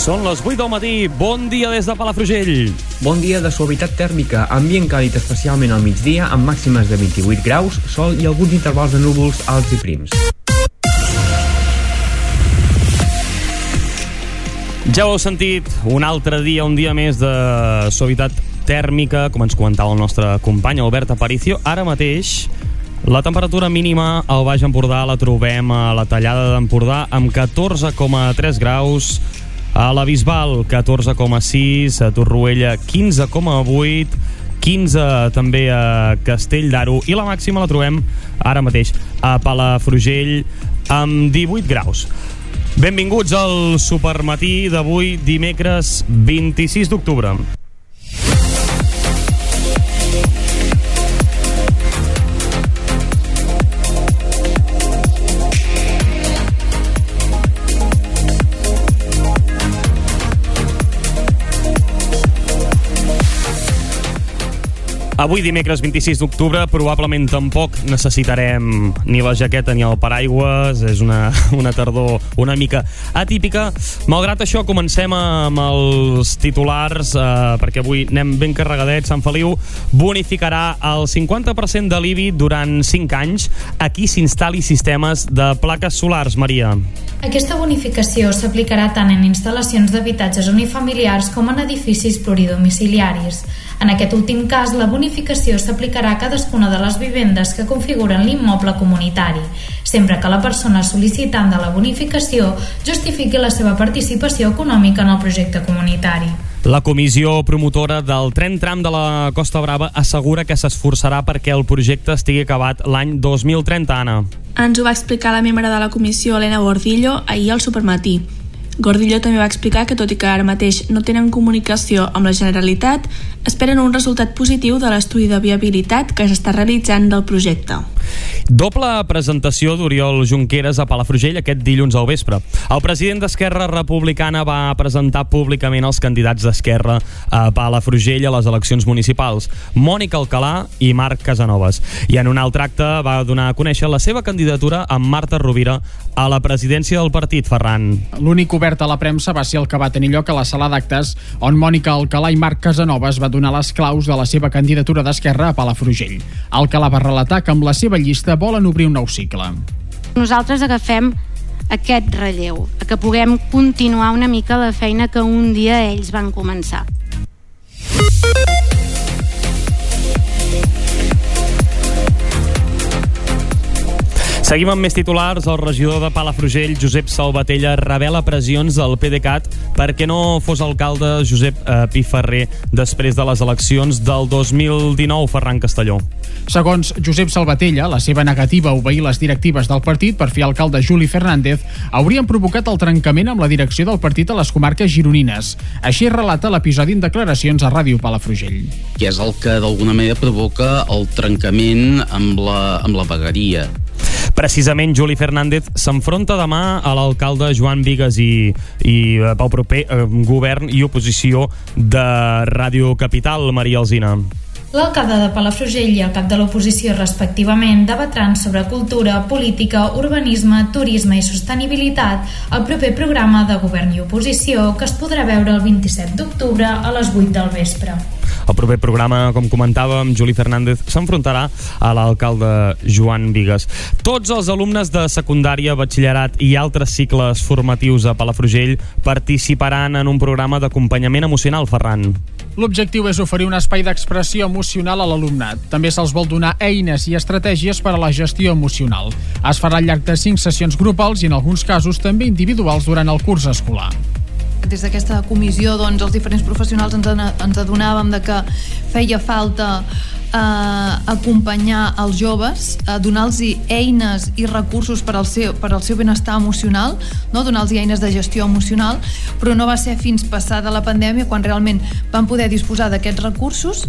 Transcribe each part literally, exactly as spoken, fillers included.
Són les vuit del matí. Bon dia des de Palafrugell. Bon dia de suavitat tèrmica, ambient càlid especialment al migdia, amb màximes de vint-i-vuit graus, sol i alguns intervals de núvols alts i prims. Ja ho heu sentit, un altre dia, un dia més de suavitat tèrmica, com ens comentava el nostre company Albert Aparicio. Ara mateix la temperatura mínima al Baix Empordà la trobem a la Tallada d'Empordà amb catorze coma tres graus, a la Bisbal catorze coma sis, a Torroella quinze coma vuit, quinze també a Castell d'Aro, i la màxima la trobem ara mateix a Palafrugell amb divuit graus. Benvinguts al Supermatí d'avui, dimecres vint-i-sis d'octubre. Avui, dimecres vint-i-sis d'octubre, probablement tampoc necessitarem ni la jaqueta ni el paraigües. És una, una tardor una mica atípica. Malgrat això, comencem amb els titulars, eh, perquè avui anem ben carregadets. Sant Feliu bonificarà el cinquanta per cent de l'I B I durant cinc anys a qui s'instal·li sistemes de plaques solars. Maria. Aquesta bonificació s'aplicarà tant en instal·lacions d'habitatges unifamiliars com en edificis pluridomiciliaris. En aquest últim cas, la bonificació s'aplicarà a cadascuna de les vivendes que configuren l'immoble comunitari, sempre que la persona sol·licitant de la bonificació justifiqui la seva participació econòmica en el projecte comunitari. La comissió promotora del tren tram de la Costa Brava assegura que s'esforçarà perquè el projecte estigui acabat l'any dos mil trenta, Anna. Ens ho va explicar la membre de la comissió, Elena Gordillo, ahir al Supermatí. Gordillo també va explicar que, tot i que ara mateix no tenen comunicació amb la Generalitat, esperen un resultat positiu de l'estudi de viabilitat que s'està realitzant del projecte. Doble presentació d'Oriol Junqueras a Palafrugell aquest dilluns al vespre. El president d'Esquerra Republicana va presentar públicament els candidats d'Esquerra a Palafrugell a les eleccions municipals, Mònica Alcalà i Marc Casanovas. I en un altre acte va donar a conèixer la seva candidatura amb Marta Rovira a la presidència del partit, Ferran. L'únic obert a la premsa va ser el que va tenir lloc a la sala d'actes, on Mònica Alcalà i Marc Casanovas va donar les claus de la seva candidatura d'Esquerra a Palafrugell. Alcalà va relatar que amb la seva llista volen obrir un nou cicle. Nosaltres agafem aquest relleu, que puguem continuar una mica la feina que un dia ells van començar. Seguim amb més titulars. El regidor de Palafrugell, Josep Salvatella, revela pressions al PDeCAT perquè no fos alcalde Josep eh, Piferrer després de les eleccions del dos mil dinou, Ferran Castelló. Segons Josep Salvatella, la seva negativa a obeir les directives del partit per fer alcalde Juli Fernández haurien provocat el trencament amb la direcció del partit a les comarques gironines. Així relata l'episodi en declaracions a Ràdio Palafrugell. Que és el que d'alguna manera provoca el trencament amb la, amb la vegueria. Precisament, Juli Fernández s'enfronta demà a l'alcalde Joan Bigues i, i pel proper eh, govern i oposició de Ràdio Capital, Maria Alsina. L'alcalde de Palafrugell i el cap de l'oposició, respectivament, debatran sobre cultura, política, urbanisme, turisme i sostenibilitat al proper programa de govern i oposició que es podrà veure el vint-i-set d'octubre a les vuit del vespre. El proper programa, com comentàvem, Juli Fernández s'enfrontarà a l'alcalde Joan Bigues. Tots els alumnes de secundària, batxillerat i altres cicles formatius a Palafrugell participaran en un programa d'acompanyament emocional, Ferran. L'objectiu és oferir un espai d'expressió emocional a l'alumnat. També se'ls vol donar eines i estratègies per a la gestió emocional. Es farà al llarg de cinc sessions grupals i en alguns casos també individuals durant el curs escolar. Des d'aquesta comissió, doncs, els diferents professionals ens, ens adonàvem de que feia falta eh, acompanyar els joves, eh, donar-los eines i recursos per al seu, per al seu benestar emocional, no? Donar-los eines de gestió emocional, però no va ser fins passada la pandèmia quan realment van poder disposar d'aquests recursos.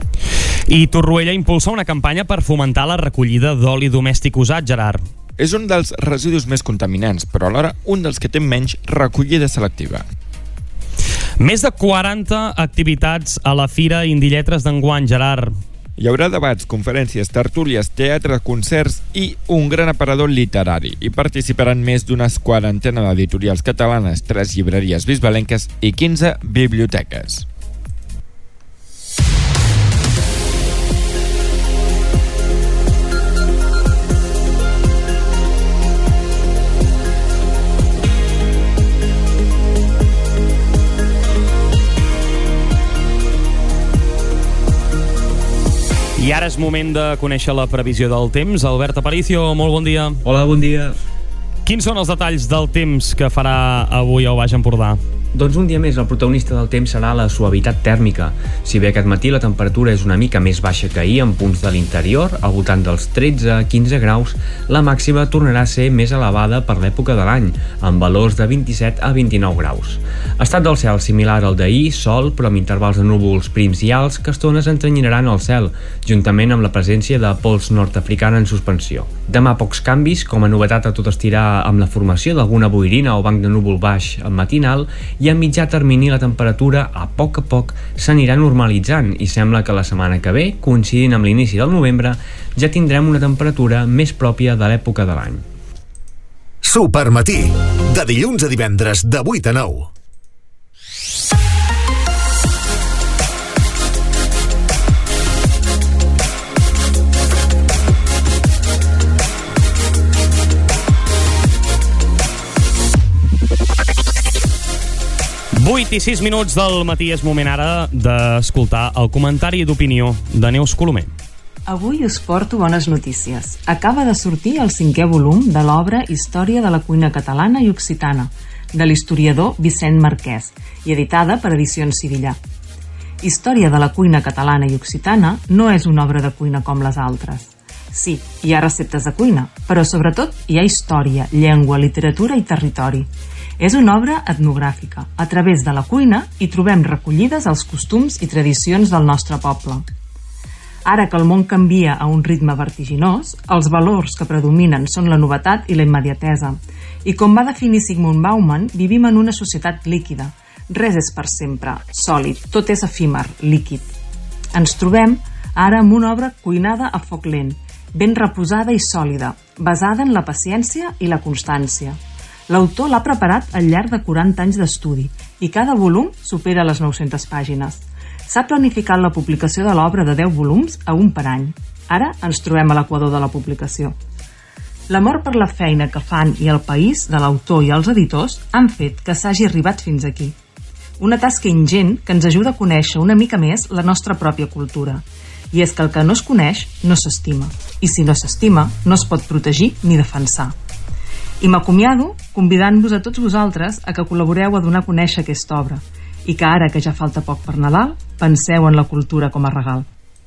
I Torroella impulsa una campanya per fomentar la recollida d'oli domèstic usat, Gerard. És un dels residus més contaminants, però alhora un dels que té menys recollida selectiva. Més de quaranta activitats a la Fira Indie Lletres d'enguany, Gerard. Hi haurà debats, conferències, tertúlies, teatre, concerts i un gran aparador literari. Hi participaran més d'unes quarantena d'editorials catalanes, tres llibreries bisbalenques i quinze biblioteques. I ara és moment de conèixer la previsió del temps. Albert Aparicio, molt bon dia. Hola, bon dia. Quins són els detalls del temps que farà avui al Baix Empordà? Doncs un dia més el protagonista del temps serà la suavitat tèrmica. Si bé aquest matí la temperatura és una mica més baixa que ahir en punts de l'interior, al voltant dels tretze a quinze graus, la màxima tornarà a ser més elevada per l'època de l'any, amb valors de vint-i-set a vint-i-nou graus. Estat del cel similar al d'ahir, sol, però amb intervals de núvols prims i alts que a estones entrenyinaran el cel, juntament amb la presència de pols nord-africana en suspensió. Demà pocs canvis, com a novetat a tot estirar amb la formació d'alguna boirina o banc de núvol baix matinal, i a mitjà termini la temperatura a poc a poc s'anirà normalitzant i sembla que la setmana que ve, coincidint amb l'inici del novembre, ja tindrem una temperatura més pròpia de l'època de l'any. Supermatí, de dilluns a divendres de vuit a nou. vuit i sis minuts del matí, és moment ara d'escoltar el comentari d'opinió de Neus Colomer. Avui us porto bones notícies. Acaba de sortir el cinquè volum de l'obra Història de la cuina catalana i occitana, de l'historiador Vicent Marquès, i editada per Edicions Sivillà. Història de la cuina catalana i occitana no és una obra de cuina com les altres. Sí, hi ha receptes de cuina, però sobretot hi ha història, llengua, literatura i territori. És una obra etnogràfica. A través de la cuina hi trobem recollides els costums i tradicions del nostre poble. Ara que el món canvia a un ritme vertiginós, els valors que predominen són la novetat i la immediatesa. I com va definir Zygmunt Bauman, vivim en una societat líquida. Res és per sempre, sòlid, tot és efímer, líquid. Ens trobem ara amb una obra cuinada a foc lent, ben reposada i sòlida, basada en la paciència i la constància. L'autor l'ha preparat al llarg de quaranta anys d'estudi i cada volum supera les nou-centes pàgines. S'ha planificat la publicació de l'obra de deu volums a un per any. Ara ens trobem a l'equador de la publicació. L'amor per la feina que fan i el país de l'autor i els editors han fet que s'hagi arribat fins aquí. Una tasca ingent que ens ajuda a conèixer una mica més la nostra pròpia cultura. I és que el que no es coneix no s'estima. I si no s'estima, no es pot protegir ni defensar. I m'acomiado convidant-vos a tots vosaltres a que col·laboreu a donar a conèixer aquesta obra i que ara que ja falta poc per Nadal, penseu en la cultura com a regal.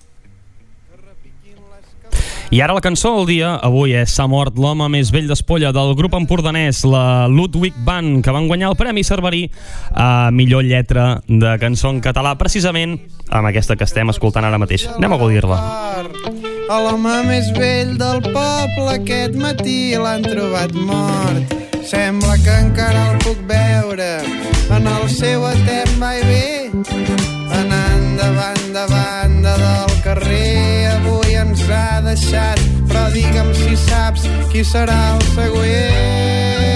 I ara la cançó del dia, avui és S'ha mort l'home més vell d'Espolla del grup empordanès, la Ludwig Band, que van guanyar el Premi Cerverí a millor lletra de cançó en català, precisament amb aquesta que estem escoltant ara mateix. Anem a gaudir-la. L'home més vell del poble aquest matí l'han trobat mort. Sembla que encara el puc veure en el seu etern va i ve, anant davant de banda del carrer. Avui ens ha deixat, però digue'm si saps qui serà el següent.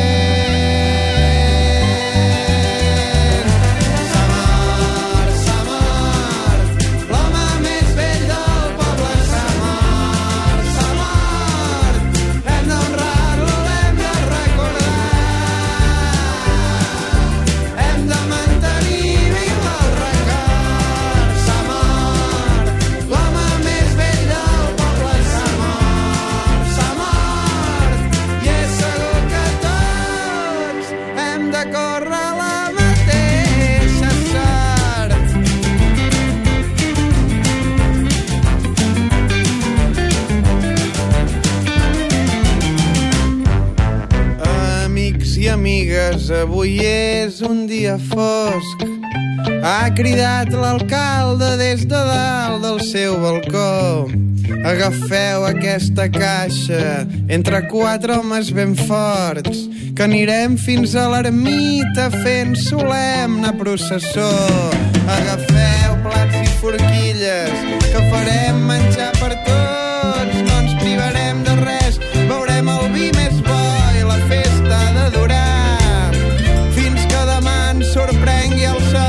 Amigues, avui és un dia fosc. Ha cridat l'alcalde des de dalt del seu balcó. Agafeu aquesta caixa entre quatre homes ben forts, que anirem fins a l'ermita fent solemne processó. Agafeu plats i forquilles, que farem menjar per tots. No ens privarem de res, veurem el vi més bo i la festa ha de durar fins que demà ens sorprengui el sol.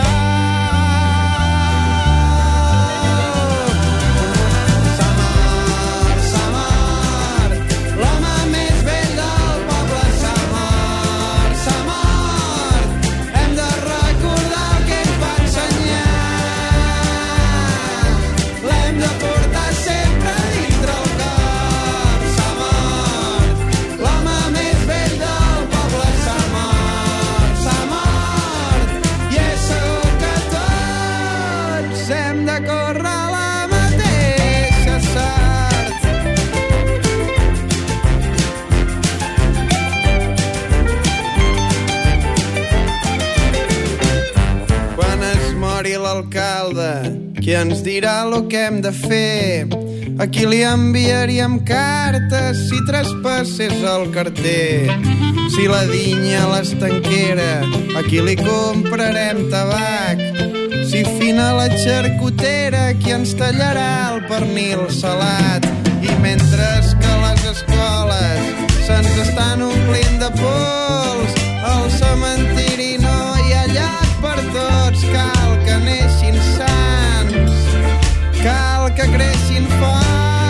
L'alcalde, qui ens dirà el que hem de fer? A qui li enviaríem cartes si traspassés el carter? Si la dinya a l'estanquera, a qui li comprarem tabac? Si fina la xarcutera, qui ens tallarà el pernil salat? I mentre que les escoles se'ns estan omplint de pols, al cementiri no hi ha llac per tots. Cal que neixin sants, cal que creixin forts.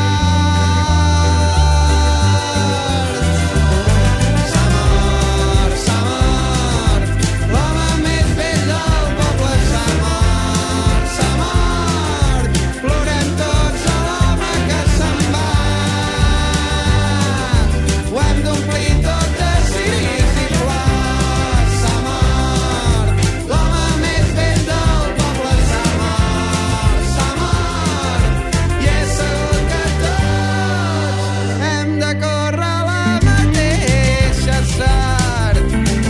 S'ha mort, s'ha mort, l'home més vell del poble s'ha mort, s'ha mort. Plorem tots a l'home que se'n va. Ho hem d'omplir tot de ciris i flors. S'ha mort, l'home més vell del poble s'ha mort, s'ha mort. I és segur que tots hem de córrer la mateixa sort.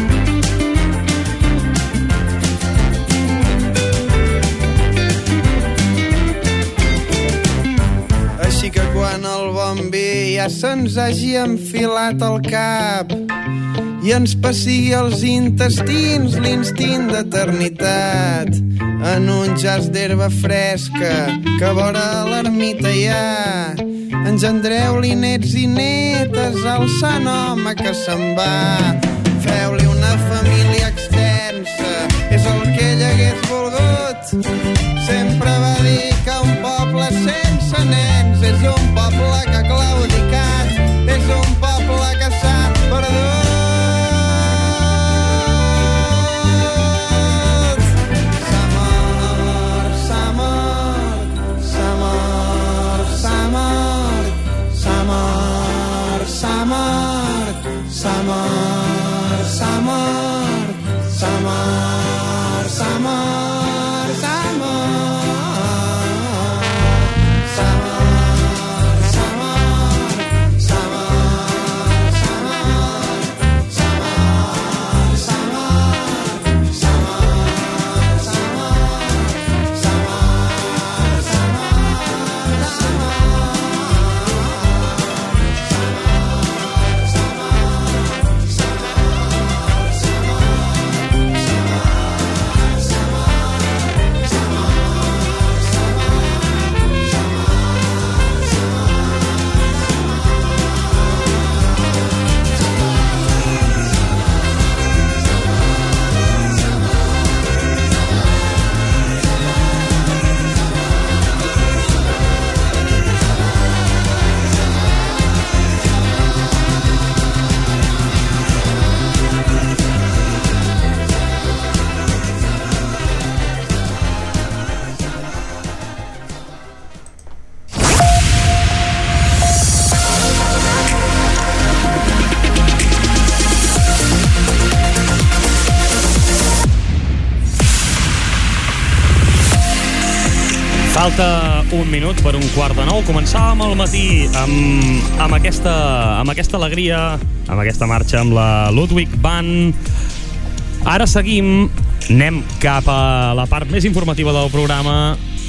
Així que quan el bon vi ja se'ns hagi enfilat al cap i ens passigui els intestins l'instint d'eternitat, en un jaç d'herba fresca que vora l'ermita hi ha, engendreu-li nets i netes al sant home que se'n va. Feu-li una família extensa, és el que ell hagués volgut. Sempre va dir que un poble sense nens és un poble que ha claudicat, és un poble que s'ha perdut. S'ha mort, s'ha mort, s'ha mort, s'ha mort, s'ha mort, s'ha mort, s'ha mort, s'ha mort, s'ha mort, s'ha mort, s'ha mort. Falta un minut per un quart de nou. Començàvem al matí amb, amb, aquesta, amb aquesta alegria, amb aquesta marxa, amb la Ludwig Band. Ara seguim, anem cap a la part més informativa del programa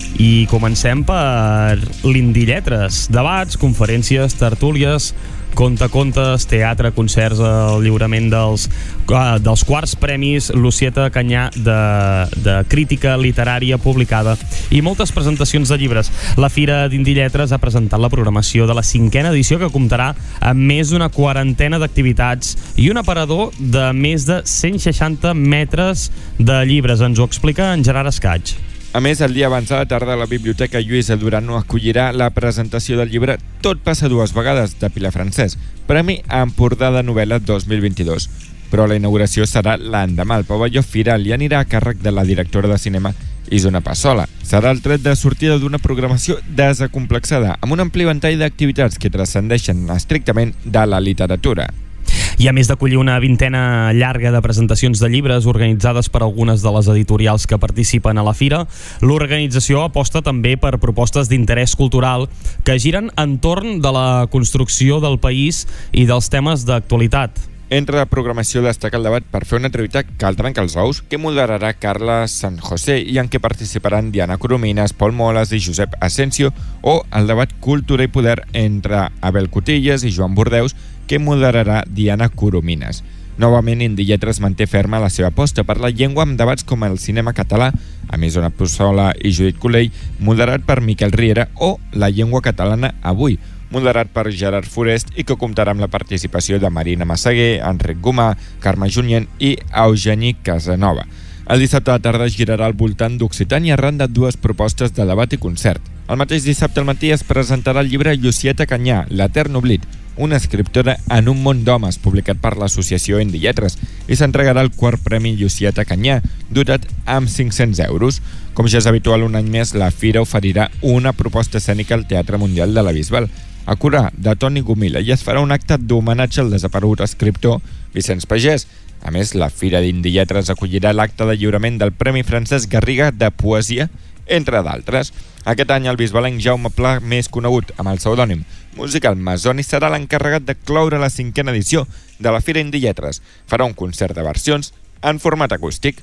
i comencem per l'Indilletres. Debats, conferències, tertúlies, contacontes, teatre, concerts, el lliurament dels, uh, dels quarts premis Lucieta Canyà de, de crítica literària publicada i moltes presentacions de llibres. La Fira d'Indilletres ha presentat la programació de la cinquena edició, que comptarà amb més d'una quarantena d'activitats i un aparador de més de cent seixanta metres de llibres. Ens ho explica en Gerard Escaig. A més, el dia abans de la tarda, la Biblioteca Lluïsa Durano acollirà la presentació del llibre Tot passa dues vegades, de Pilar Francès, Premi Empordà de Novel·la dos mil vint-i-dos. Però la inauguració serà l'endemà. El pavelló Firal i anirà a càrrec de la directora de cinema Isona Passola. Serà el tret de sortida d'una programació desacomplexada, amb un ampli ventall d'activitats que transcendeixen estrictament de la literatura. I a més d'acollir una vintena llarga de presentacions de llibres organitzades per algunes de les editorials que participen a la fira, l'organització aposta també per propostes d'interès cultural que giren entorn de la construcció del país i dels temes d'actualitat. Entre la programació destaca el debat per fer una entrevista Cal trencar els ous, que moderarà Carla San José i en què participaran Diana Coromines, Pol Moles i Josep Asensio, o el debat Cultura i Poder entre Abel Cotillas i Joan Bordeus, que moderarà Diana Coromines. Novament, Indilletres manté ferma la seva aposta per la llengua amb debats com el cinema català, amb Isona Passola i Judit Colell, moderat per Miquel Riera, o La llengua catalana avui, moderat per Gerard Forest i que comptarà amb la participació de Marina Massaguer, Enric Gomà, Carme Junyent i Eugeni Casanova. El dissabte a la tarda es girarà al voltant d'Occitània arran de dues propostes de debat i concert. El mateix dissabte al matí es presentarà el llibre Lucieta Canyà, l'Etern oblit, una escriptora en un món d'homes, publicat per l'associació Indilletres, i s'entregarà el quart premi Lucieta Canyà, dotat amb cinc-cents euros. Com ja és habitual, un any més, la Fira oferirà una proposta escènica al Teatre Mundial de la Bisbal, a curar de Toni Gomila, i es farà un acte d'homenatge al desaparegut escriptor Vicenç Pagès. A més, la Fira d'Indilletres acollirà l'acte de lliurament del Premi Francesc Garriga de Poesia, entre d'altres. Aquest any el bisbalenc Jaume Pla, més conegut amb el pseudònim musical Masoni, serà l'encarregat de cloure la cinquena edició de la Fira Indilletres. Farà un concert de versions en format acústic.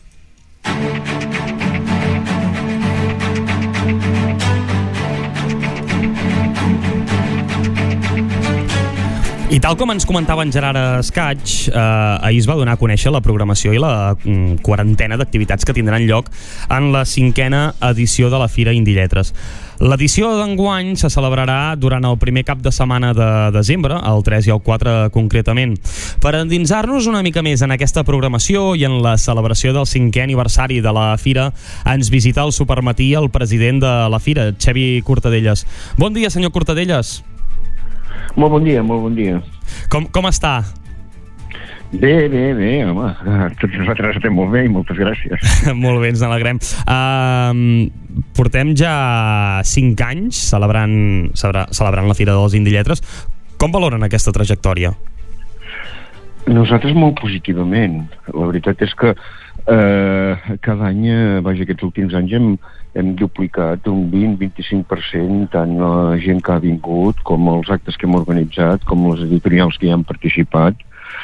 I tal com ens comentava en Gerard Escaig, eh, ahir es va donar a conèixer la programació i la mm, quarantena d'activitats que tindran lloc en la cinquena edició de la Fira Indilletres. L'edició d'enguany se celebrarà durant el primer cap de setmana de desembre, el tres i el quatre concretament. Per endinsar-nos una mica més en aquesta programació i en la celebració del cinquè aniversari de la Fira, ens visita al Supermatí el president de la Fira, Xevi Cortadellas. Bon dia, senyor Cortadellas. Molt bon dia, molt bon dia. Com, com està? Bé, bé, bé, home. Tots nosaltres estem molt bé i moltes gràcies. Molt bé, ens n'alegrem. Uh, portem ja cinc anys celebrant, celebrant la Fira dels Indilletres. Com valoren aquesta trajectòria? Nosaltres molt positivament. La veritat és que eh, cada any, vaja, aquests últims anys hem, hem duplicat un vint a vint-i-cinc per cent tant la gent que ha vingut com els actes que hem organitzat, com les editorials que hi han participat,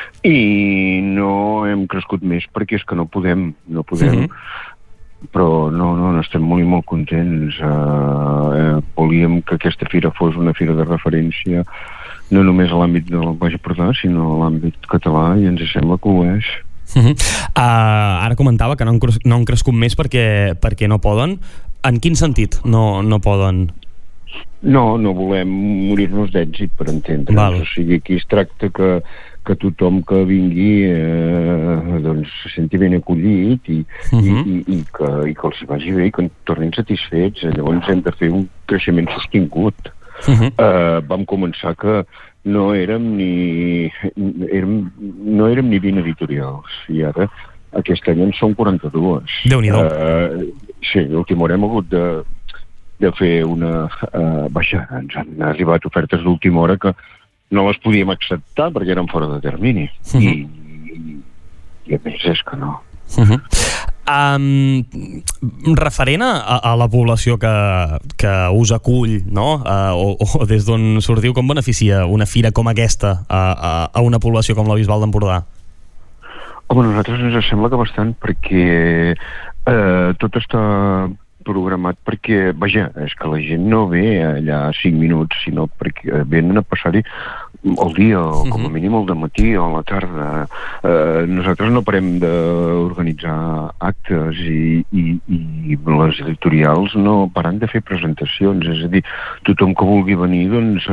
i no hem crescut més perquè és que no podem, no podem. Mm-hmm. Però no, no, estem molt i molt contents. Uh, eh, volíem que aquesta fira fos una fira de referència no només a l'àmbit del Baix Empordà, sinó a l'àmbit català, i ens sembla que ho és. Uh-huh. Uh, ara comentava que no han, no han crescut més perquè, perquè no poden. En quin sentit no, no poden? No, no volem morir-nos d'èxit, per entendre'ns. O sigui, aquí es tracta que, que tothom que vingui eh, doncs se senti ben acollit i, uh-huh. i, i, i, que, i que els vagi bé i que en tornin satisfets. Llavors hem de fer un creixement sostingut. Uh-huh. Uh, vam començar que no érem ni érem, no érem ni vint editorials, i ara aquest any en són quaranta-dues. Déu-n'hi-do. Uh, sí, l'última hora hem hagut de, de fer una... Uh, baixa, ens han arribat ofertes d'última hora que no les podíem acceptar perquè eren fora de termini. Uh-huh. I, i, i a més és que no. Uh-huh. Um, referent a, a la població que, que us acull, no? Uh, o, o des d'on sortiu, com beneficia una fira com aquesta a, a, a una població com la Bisbal d'Empordà? Home, a nosaltres ens sembla que bastant, perquè eh, tot està programat perquè, vaja, és que la gent no ve allà cinc minuts, sinó perquè venen a passar-hi el dia, o com a mínim el dematí o a la tarda. Eh, nosaltres no parem d'organitzar actes i, i, i les editorials no paren de fer presentacions, és a dir, tothom que vulgui venir, doncs,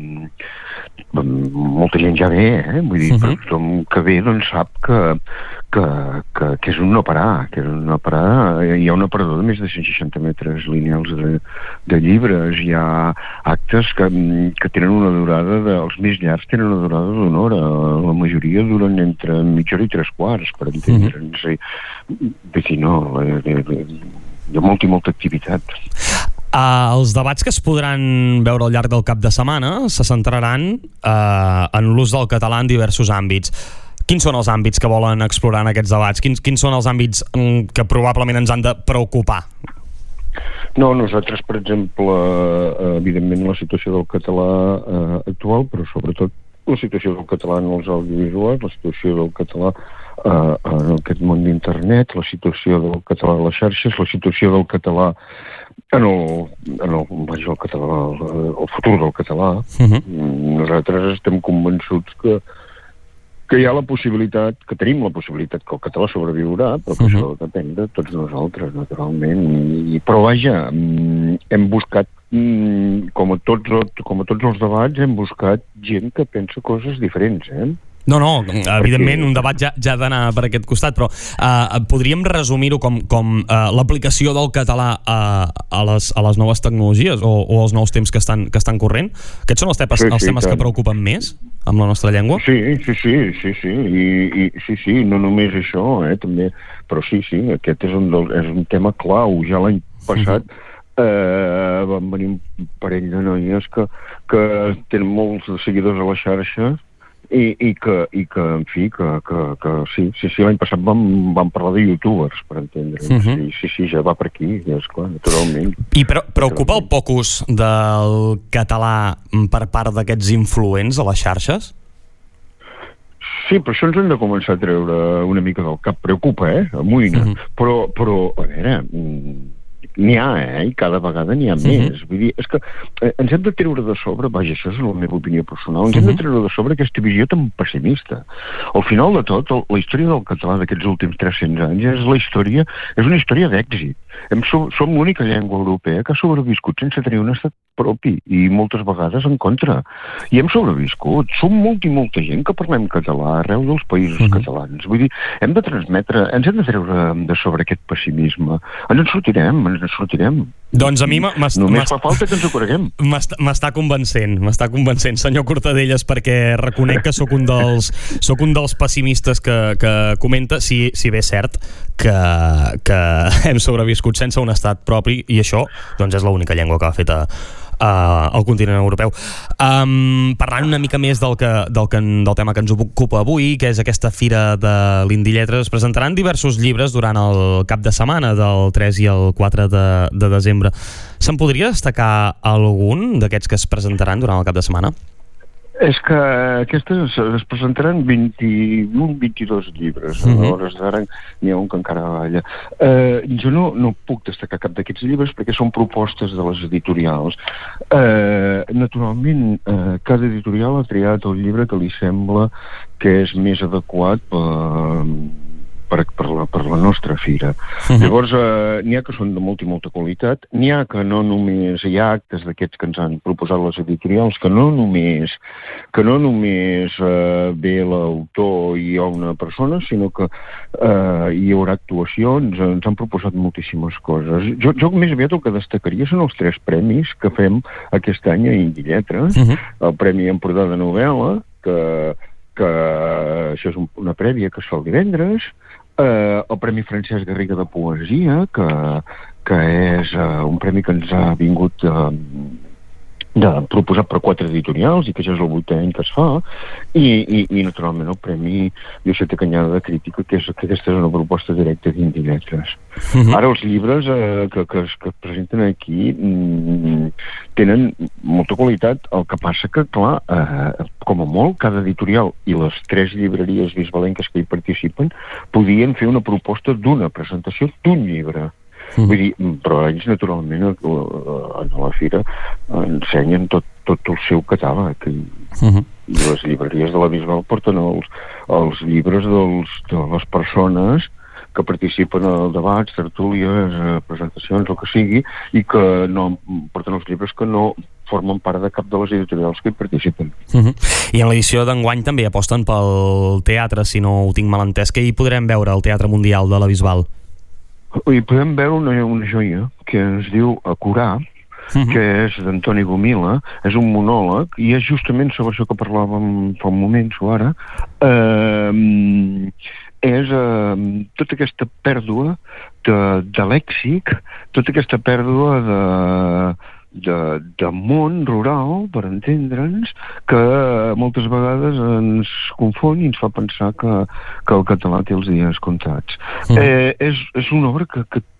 eh, molta gent ja ve, eh? Vull dir, uh-huh. tothom que ve, doncs, sap que, que, que, que és un no parar, que és un no parar. Hi ha un aparador de més de cent seixanta metres lineals de, de llibres, hi ha actes que, que tenen una durada, de, els més llargs tenen una durada d'una hora, la majoria duren entre mitja hora i tres quarts, per entendre'ns. Uh-huh. Vull dir, no, hi ha molta i molta activitat. Uh, els debats que es podran veure al llarg del cap de setmana se centraran uh, en l'ús del català en diversos àmbits. Quins són els àmbits que volen explorar en aquests debats? Quins, quins són els àmbits que probablement ens han de preocupar? No, nosaltres, per exemple, eh, evidentment la situació del català eh, actual, però sobretot la situació del català en els audiovisuals, la situació del català eh, en aquest món d'internet, la situació del català a les xarxes, la situació del català en el, en el, vaja, el català, el, el futur del català. Uh-huh. Nosaltres estem convençuts que que hi ha la possibilitat, que tenim la possibilitat que el català sobreviurà, però que uh-huh. això depèn de tots nosaltres, naturalment. I, però vaja, hem buscat, com a, tots, com a tots els debats, hem buscat gent que pensa coses diferents, eh? No, no, evidentment un debat ja, ja ha d'anar per aquest costat, però uh, podríem resumir-ho com, com uh, l'aplicació del català uh, a, les, a les noves tecnologies o, o als nous temps que estan, que estan corrent? Aquests són els, tepes, sí, els sí, temes tant. que preocupen més amb la nostra llengua? Sí, sí, sí, sí, sí, I, i, sí, sí, no només això, eh, també, però sí, sí, aquest és un, del, és un tema clau. Ja l'any passat uh-huh. eh, van venir un parell de noies que, que tenen molts seguidors a la xarxa I, i, que, i que, en fi, que, que, que sí, sí, sí, l'any passat vam, vam parlar de youtubers, per entendre'ns. Uh-huh. Sí, sí, sí, ja va per aquí, ja és clar, naturalment. I pre- preocupa el focus del català per part d'aquests influents a les xarxes? Sí, però això ens hem de començar a treure una mica del cap. Preocupa, eh? Amoïna. Uh-huh. Però, però, a veure... n'hi ha, eh? I cada vegada n'hi ha uh-huh. més. Vull dir, és que eh, ens hem de treure de sobre, vaja, això és la meva opinió personal, ens uh-huh. hem de treure de sobre aquesta visió tan pessimista. Al final de tot, el, la història del català d'aquests últims tres-cents anys és la història, és una història d'èxit. Hem, som, som l'única llengua europea que ha sobreviscut sense tenir un estat propi i moltes vegades en contra. I hem sobreviscut. Som molta i molta gent que parlem català arreu dels països uh-huh. catalans. Vull dir, hem de transmetre, ens hem de treure de sobre aquest pessimisme. Ens en sortirem, ens en sortirem. Doncs a mi m'est... Només fa falta que ens ho coneguem. M'està convencent, m'està convencent, senyor Cortadellas, perquè reconec que sóc un dels, sóc un dels pessimistes que, que comenta, si, si bé és cert que, que hem sobreviscut sense un estat propi, i això doncs és l'única llengua que ha fet a, Uh, al continent europeu. Um, parlant una mica més del, que, del, que, del tema que ens ocupa avui, que és aquesta fira de l'Indi Lletres, es presentaran diversos llibres durant el cap de setmana del tres i el quatre de, de desembre. Se'n podria destacar algun d'aquests que es presentaran durant el cap de setmana? És que aquestes es presentaran vint-i-un, vint-i-dos llibres. Uh-huh. A hores d'ara n'hi ha un que encara balla. Eh, jo no, no puc destacar cap d'aquests llibres perquè són propostes de les editorials. Eh, naturalment, eh, cada editorial ha triat el llibre que li sembla que és més adequat per... Per, per, la, per la nostra fira. Uh-huh. Llavors, eh, n'hi ha que són de molta i molta qualitat, n'hi ha que no només hi ha actes d'aquests que ens han proposat les editorials, que no només que no només eh, ve l'autor i hi ha una persona, sinó que eh, hi haurà actuacions, ens han proposat moltíssimes coses. Jo, jo més aviat el que destacaria són els tres premis que fem aquest any a Indi Lletres. Uh-huh. El Premi Empordà de Novel·la, que, que això és un, una prèvia que es fa el divendres, Uh, el Premi Francesc Garriga de Poesia, que, que és uh, un premi que ens ha vingut uh, de, proposat per quatre editorials i que ja és el vuitè any que es fa, i, i, i naturalment el Premi Lluceta Canyada de Crítica, que, és, que aquesta és una proposta directa d'Indi Lletres. Uh-huh. Ara els llibres uh, que, que, es, que es presenten aquí mm, tenen molta qualitat, el que passa que, clar, uh, com a molt, cada editorial i les tres llibreries bisbalenques que hi participen podien fer una proposta d'una presentació d'un llibre. Mm. Vull dir, però ells, naturalment, a la fira ensenyen tot, tot el seu catàleg. I, mm-hmm. i les llibreries de la Bisbal porten els, els llibres dels, de les persones que participen en debats, tertúlies, presentacions, el que sigui, i que no porten els llibres que no formen part de cap de les editorials que hi participen. Uh-huh. I en l'edició d'enguany també aposten pel teatre, si no ho tinc mal entès, que hi podrem veure al Teatre Mundial de la Bisbal. Hi podem veure una, una joia que es diu Acurar, uh-huh. que és d'Antoni Gomila, és un monòleg, i és justament sobre això que parlàvem fa un moment, o ara, eh, és eh, tota aquesta pèrdua de, de lèxic, tota aquesta pèrdua de, de, de món rural, per entendre'ns, que moltes vegades ens confon i ens fa pensar que, que el català té els dies comptats. Mm. Eh, és, és una obra que, que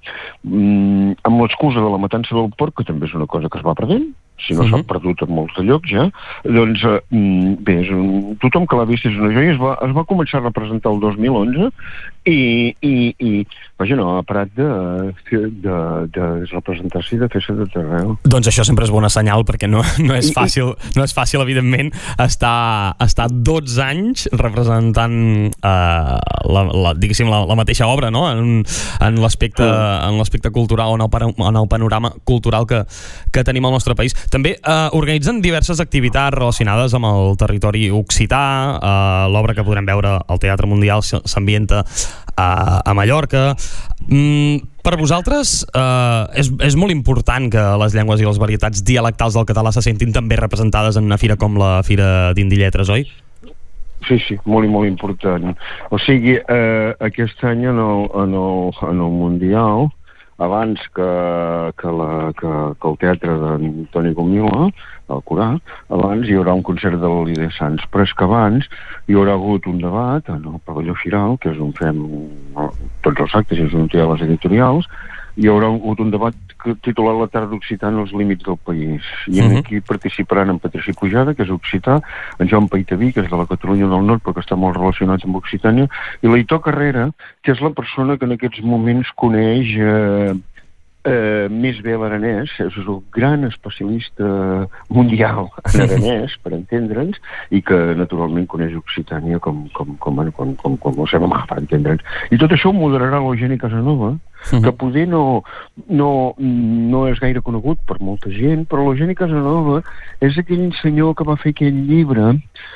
mm, amb l'excusa de la matança del porc, que també és una cosa que es va perdent, si no uh-huh. s'ha perdut en molts de llocs ja, doncs eh, bé, és un, tothom que l'ha vist és una joia. Es va, es va començar a representar el dos mil onze i, i, i vaja, no, ha parat de, de, de representar-se i de fer-se de terreu. Doncs això sempre és bona senyal, perquè no, no és fàcil, no és fàcil, evidentment, estar, estar dotze anys representant eh, la, la, diguéssim, la, la mateixa obra, no? En, en l'aspecte en l'aspecte cultural, en el, en el panorama cultural que, que tenim al nostre país. També eh, organitzen diverses activitats relacionades amb el territori occità. Eh, l'obra que podrem veure al Teatre Mundial s'ambienta a, a Mallorca. Mm, per vosaltres eh, és, és molt important que les llengües i les varietats dialectals del català se sentin també representades en una fira com la Fira d'Indilletres, oi? Sí, sí, molt i molt important. O sigui, eh, aquest any en el, en el, en el Mundial, abans que, que, la, que, que el teatre d'Antoni Gomila, al Corà, abans hi haurà un concert de l'Oliver Sans, però és que abans hi haurà hagut un debat en el pavelló Firal, que és on fem tots els actes i és on hi ha les editorials, hi haurà hagut un debat titulat La tarda occitana als límits del país. I uh-huh. aquí participaran en Patrici Pujada, que és occità, en Joan Paitaví, que és de la Catalunya del Nord, però que està molt relacionat amb Occitània, i l'Aitor Carrera, que és la persona que en aquests moments coneix eh, eh, més bé l'aranès, és un gran especialista mundial en aranès, per entendre'ns, i que naturalment coneix Occitània com, com, com, com, com, com la seva mà, per entendre'ns. I tot això ho moderarà l'Eugeni Casanova, uh-huh. que poder no, no, no és gaire conegut per molta gent, però l'Eugeni Casanova és aquell senyor que va fer aquell llibre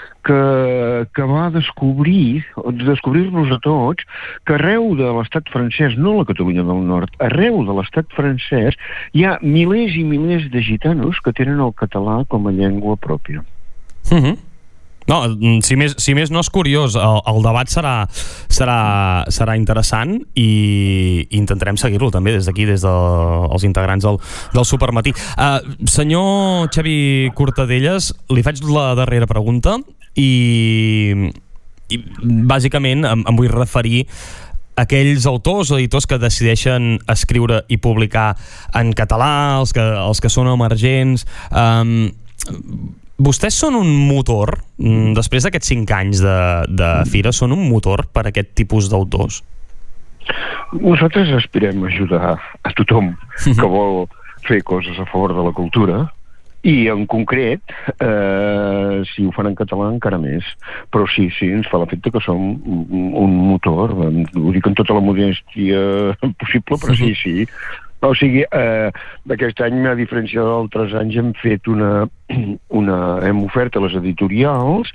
que, que va descobrir, descobrir-nos a tots, que arreu de l'estat francès, no la Catalunya del Nord, arreu de l'estat francès, hi ha milers i milers de gitanos que tenen el català com a llengua pròpia. Mhm. No, si més, si més no és curiós, el, el debat serà, serà, serà interessant i intentarem seguir-lo també des d'aquí, des dels de, integrants del, del Supermatí. Uh, senyor Xavi Cortadelles, li faig la darrera pregunta i, i bàsicament em, em vull referir a aquells autors o editors que decideixen escriure i publicar en català, els que, els que són emergents. Um, Vostès són un motor, després d'aquests cinc anys de, de fira, són un motor per a aquest tipus d'autors? Nosaltres aspirem a ajudar a tothom que vol fer coses a favor de la cultura, i en concret, eh, si ho fan en català encara més. Però sí, sí, ens fa l'efecte que som un motor, ho dic amb tota la modèstia possible, però sí, sí. O sigui, eh, aquest any, a diferència d'altres anys, hem fet una, una hem ofert a les editorials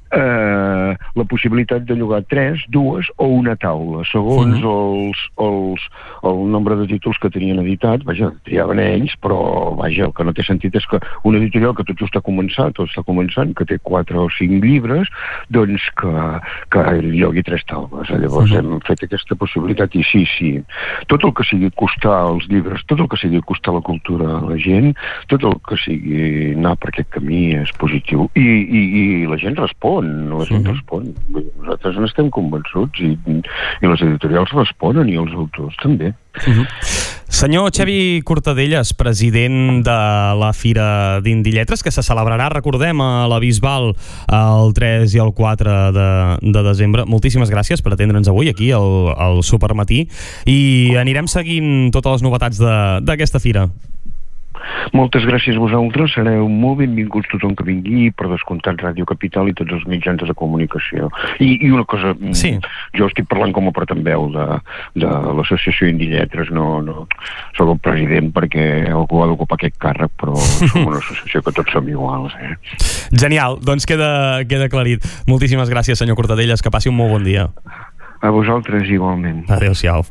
eh, la possibilitat de llogar tres, dues o una taula, segons mm. els, els, el nombre de títols que tenien editat. Vaja, triaven ells, però vaja, el que no té sentit és que una editorial que tot just ha començat, o està començant, que té quatre o cinc llibres, doncs que, que llogui tres taules. Llavors mm. hem fet aquesta possibilitat, i sí, sí, tot el que sigui costar els llibres, tot el que sigui costar la cultura a la gent, tot el que sigui anar per aquest camí és positiu. I, i, i la gent respon, la gent mm-hmm. respon. Nosaltres n'estem convençuts i, i les editorials responen i els autors també. Mm-hmm. Senyor Xavi Cortadellas, president de la Fira d'Indie Lletres, que se celebrarà, recordem, a la Bisbal el tres i el quatre de, de desembre. Moltíssimes gràcies per atendre'ns avui aquí al, al Supermatí i anirem seguint totes les novetats d'aquesta fira. Moltes gràcies a vosaltres, sereu molt benvinguts tothom que vingui, per descomptat Ràdio Capital i tots els mitjans de comunicació. I, i una cosa, sí. Jo estic parlant com a portaveu de, de l'Associació Indie Lletres, no, no soc el president perquè algú ha d'ocupar aquest càrrec, però som una associació que tots som iguals. Eh? Genial, doncs queda, queda aclarit. Moltíssimes gràcies, senyor Cortadellas, que passi un molt bon dia. A vosaltres igualment. Adéu-siau.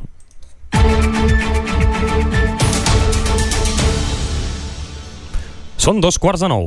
Són dos quarts de nou.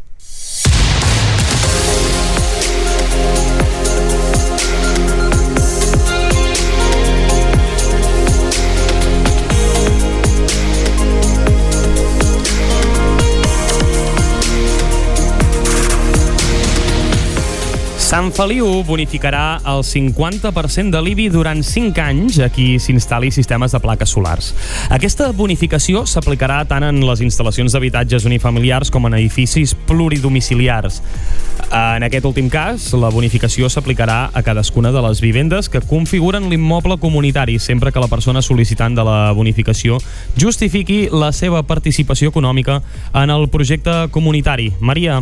Sant Feliu bonificarà el cinquanta per cent de l'I B I durant cinc anys a qui s'instal·li sistemes de plaques solars. Aquesta bonificació s'aplicarà tant en les instal·lacions d'habitatges unifamiliars com en edificis pluridomiciliars. En aquest últim cas, la bonificació s'aplicarà a cadascuna de les vivendes que configuren l'immoble comunitari, sempre que la persona sol·licitant de la bonificació justifiqui la seva participació econòmica en el projecte comunitari. Maria.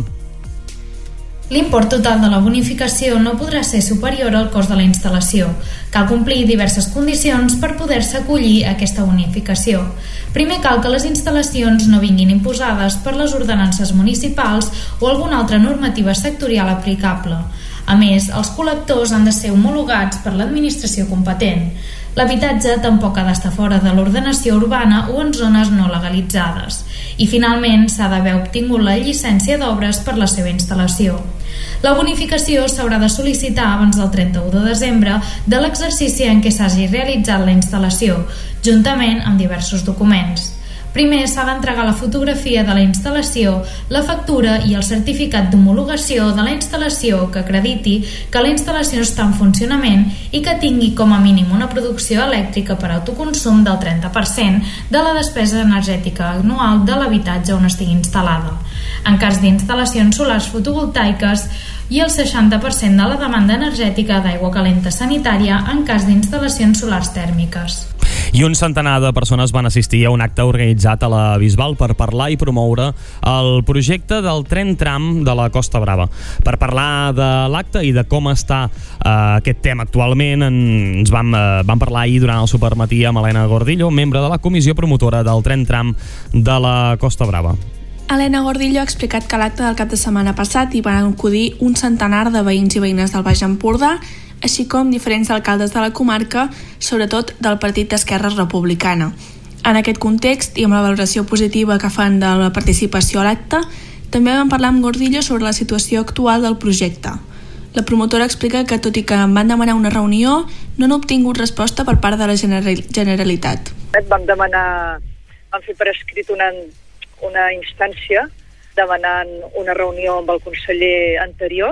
L'import total de la bonificació no podrà ser superior al cost de la instal·lació. Cal complir diverses condicions per poder-se acollir a aquesta bonificació. Primer, cal que les instal·lacions no vinguin imposades per les ordenances municipals o alguna altra normativa sectorial aplicable. A més, els col·lectors han de ser homologats per l'administració competent. L'habitatge tampoc ha d'estar fora de l'ordenació urbana o en zones no legalitzades. I finalment s'ha d'haver obtingut la llicència d'obres per la seva instal·lació. La bonificació s'haurà de sol·licitar abans del trenta-u de desembre de l'exercici en què s'hagi realitzat la instal·lació, juntament amb diversos documents. Primer s'ha d'entregar la fotografia de la instal·lació, la factura i el certificat d'homologació de la instal·lació que acrediti que la instal·lació està en funcionament i que tingui com a mínim una producció elèctrica per autoconsum del trenta per cent de la despesa energètica anual de l'habitatge on estigui instal·lada. En cas d'instal·lacions solars fotovoltaiques, i el seixanta per cent de la demanda energètica d'aigua calenta sanitària en cas d'instal·lacions solars tèrmiques. I un centenar de persones van assistir a un acte organitzat a la Bisbal per parlar i promoure el projecte del tren tram de la Costa Brava. Per parlar de l'acte i de com està eh, aquest tema actualment, ens vam, eh, vam parlar ahir durant el Supermatí amb Helena Gordillo, membre de la comissió promotora del tren tram de la Costa Brava. Helena Gordillo ha explicat que a l'acte del cap de setmana passat hi van acudir un centenar de veïns i veïnes del Baix Empordà, així com diferents alcaldes de la comarca, sobretot del Partit d'Esquerra Republicana. En aquest context, i amb la valoració positiva que fan de la participació a l'acte, també vam parlar amb Gordillo sobre la situació actual del projecte. La promotora explica que, tot i que en van demanar una reunió, no han obtingut resposta per part de la Generalitat. Vam demanar, vam fer per escrit una, una instància demanant una reunió amb el conseller anterior,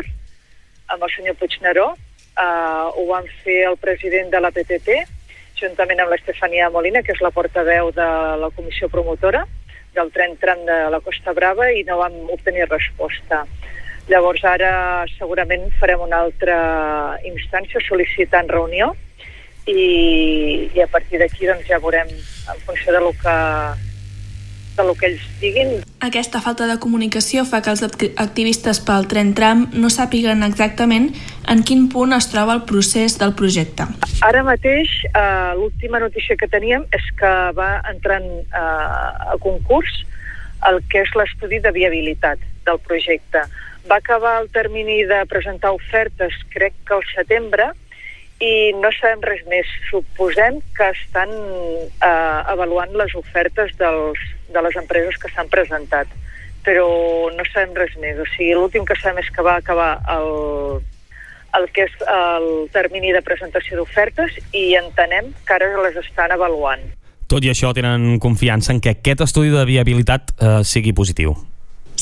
amb el senyor Puigneró. Uh, ho van fer el president de la P T T, juntament amb l'Estefania Molina, que és la portaveu de la comissió promotora del tren tram de la Costa Brava, i no vam obtenir resposta. Llavors ara segurament farem una altra instància sol·licitant reunió i, i a partir d'aquí doncs, ja veurem en funció de lo que de lo que ells diguin. Aquesta falta de comunicació fa que els activistes pel tren tram no sàpiguen exactament en quin punt es troba el procés del projecte. Ara mateix, eh, l'última notícia que teníem és que va entrant eh, a concurs el que és l'estudi de viabilitat del projecte. Va acabar el termini de presentar ofertes, crec que al setembre, i no sabem res més. Suposem que estan eh, avaluant les ofertes dels, de les empreses que s'han presentat, però no sabem res més. O sigui, l'últim que sabem és que va acabar el, el que és el termini de presentació d'ofertes i entenem que ara les estan avaluant. Tot i això, tenen confiança en que aquest estudi de viabilitat eh, sigui positiu.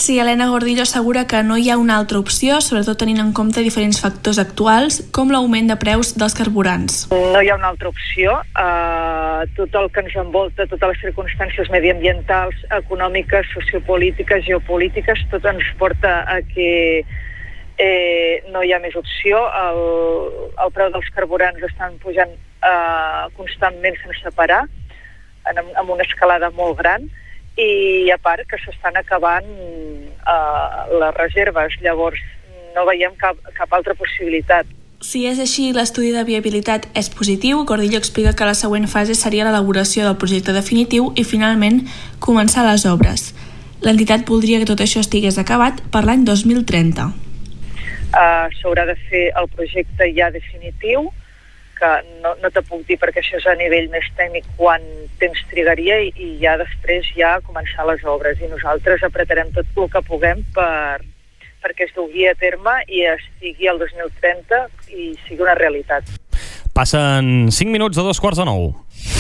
Sí, Helena Gordillo assegura que no hi ha una altra opció, sobretot tenint en compte diferents factors actuals, com l'augment de preus dels carburants. No hi ha una altra opció. Uh, tot el que ens envolta, totes les circumstàncies mediambientals, econòmiques, sociopolítiques, geopolítiques, tot ens porta a que eh, no hi ha més opció. El, el preu dels carburants estan pujant uh, constantment sense parar, en, en una escalada molt gran, i a part que s'estan acabant uh, les reserves, llavors no veiem cap, cap altra possibilitat. Si és així, l'estudi de viabilitat és positiu. Gordillo explica que la següent fase seria l'elaboració del projecte definitiu i finalment començar les obres. L'entitat voldria que tot això estigués acabat per l'any dos mil trenta. Uh, s'haurà de fer el projecte ja definitiu, que no, no te puc dir perquè això és a nivell més tècnic quan temps trigaria i, i ja després ja començar les obres i nosaltres apretarem tot el que puguem per, perquè es dugui a terme i estigui el dos mil trenta i sigui una realitat. Passen cinc minuts de dos quarts de nou.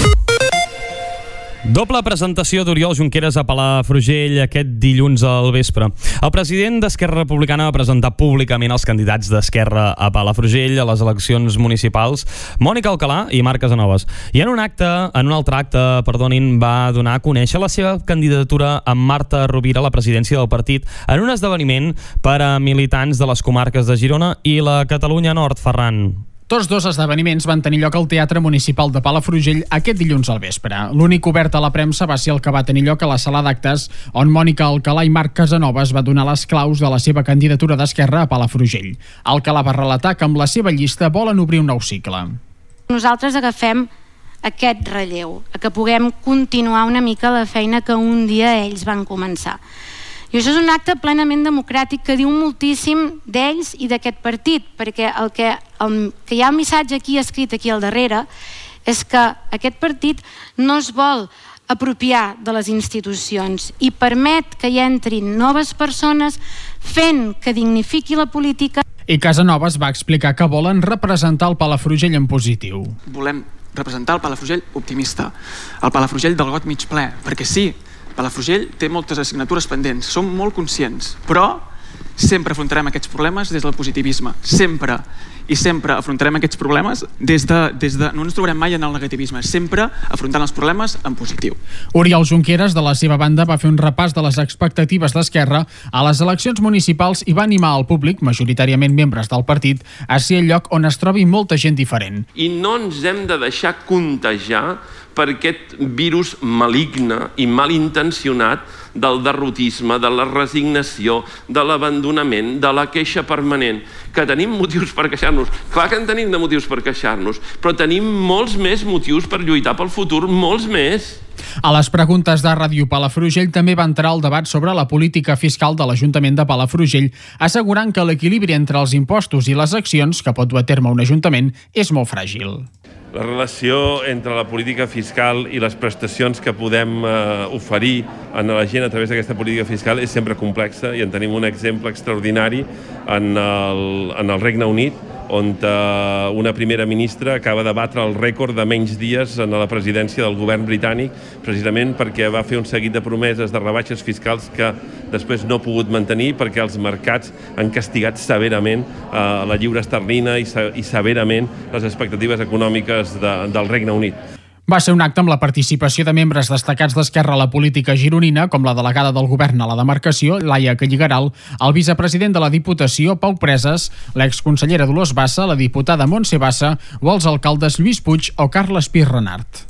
Doble presentació d'Oriol Junqueras a Palafrugell aquest dilluns al vespre. El president d'Esquerra Republicana va presentar públicament els candidats d'Esquerra a Palafrugell a les eleccions municipals, Mònica Alcalà i Marc Casanovas. I en un acte, en un altre acte, perdonin, va donar a conèixer la seva candidatura amb Marta Rovira a la presidència del partit en un esdeveniment per a militants de les comarques de Girona i la Catalunya Nord, Ferran. Tots dos esdeveniments van tenir lloc al Teatre Municipal de Palafrugell aquest dilluns al vespre. L'únic obert a la premsa va ser el que va tenir lloc a la sala d'actes, on Mònica Alcalà i Marc Casanovas va donar les claus de la seva candidatura d'Esquerra a Palafrugell. Alcalà va relatar que amb la seva llista volen obrir un nou cicle. Nosaltres agafem aquest relleu, que puguem continuar una mica la feina que un dia ells van començar. I això és un acte plenament democràtic que diu moltíssim d'ells i d'aquest partit, perquè el que, el, que hi ha el missatge aquí escrit aquí al darrere és que aquest partit no es vol apropiar de les institucions i permet que hi entrin noves persones fent que dignifiqui la política. I Casanovas va explicar que volen representar el Palafrugell en positiu. Volem representar el Palafrugell optimista, el Palafrugell del got mig ple, perquè sí, Palafrugell té moltes assignatures pendents, som molt conscients, però sempre afrontarem aquests problemes des del positivisme, sempre, i sempre afrontarem aquests problemes des de, des de... no ens trobarem mai en el negativisme, sempre afrontant els problemes en positiu. Oriol Junqueras, de la seva banda, va fer un repàs de les expectatives d'Esquerra a les eleccions municipals i va animar al públic, majoritàriament membres del partit, a ser el lloc on es trobi molta gent diferent. I no ens hem de deixar contagiar per aquest virus maligne i malintencionat del derrotisme, de la resignació, de l'abandonament, de la queixa permanent, que tenim motius per queixar-nos. Clar que en tenim de motius per queixar-nos, però tenim molts més motius per lluitar pel futur, molts més. A les preguntes de Ràdio Palafrugell també va entrar el debat sobre la política fiscal de l'Ajuntament de Palafrugell, assegurant que l'equilibri entre els impostos i les accions que pot dur a terme un ajuntament és molt fràgil. La relació entre la política fiscal i les prestacions que podem eh, oferir a la gent a través d'aquesta política fiscal és sempre complexa i en tenim un exemple extraordinari en el, en el Regne Unit, on eh, una primera ministra acaba de batre el rècord de menys dies en la presidència del govern britànic, precisament perquè va fer un seguit de promeses de rebaixes fiscals que després no ha pogut mantenir perquè els mercats han castigat severament eh, la lliura esterlina i, i severament les expectatives econòmiques de, del Regne Unit. Va ser un acte amb la participació de membres destacats d'Esquerra a la política gironina, com la delegada del govern a la demarcació, Laia Calligaral, el vicepresident de la Diputació, Pau Preses, l'exconsellera Dolors Bassa, la diputada Montse Bassa o els alcaldes Lluís Puig o Carles Pi Renart.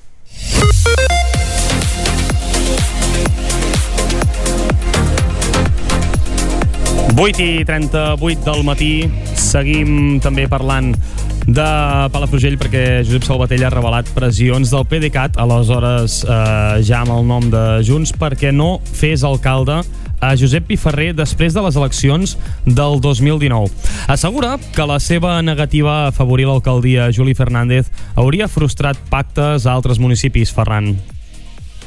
vuit i trenta-vuit del matí, seguim també parlant de Palafrugell perquè Josep Salvatell ha revelat pressions del PDeCAT, aleshores eh, ja amb el nom de Junts, perquè no fes alcalde a Josep Piferrer després de les eleccions del dos mil dinou. Assegura que la seva negativa a afavorir l'alcaldia Juli Fernández hauria frustrat pactes a altres municipis, Ferran.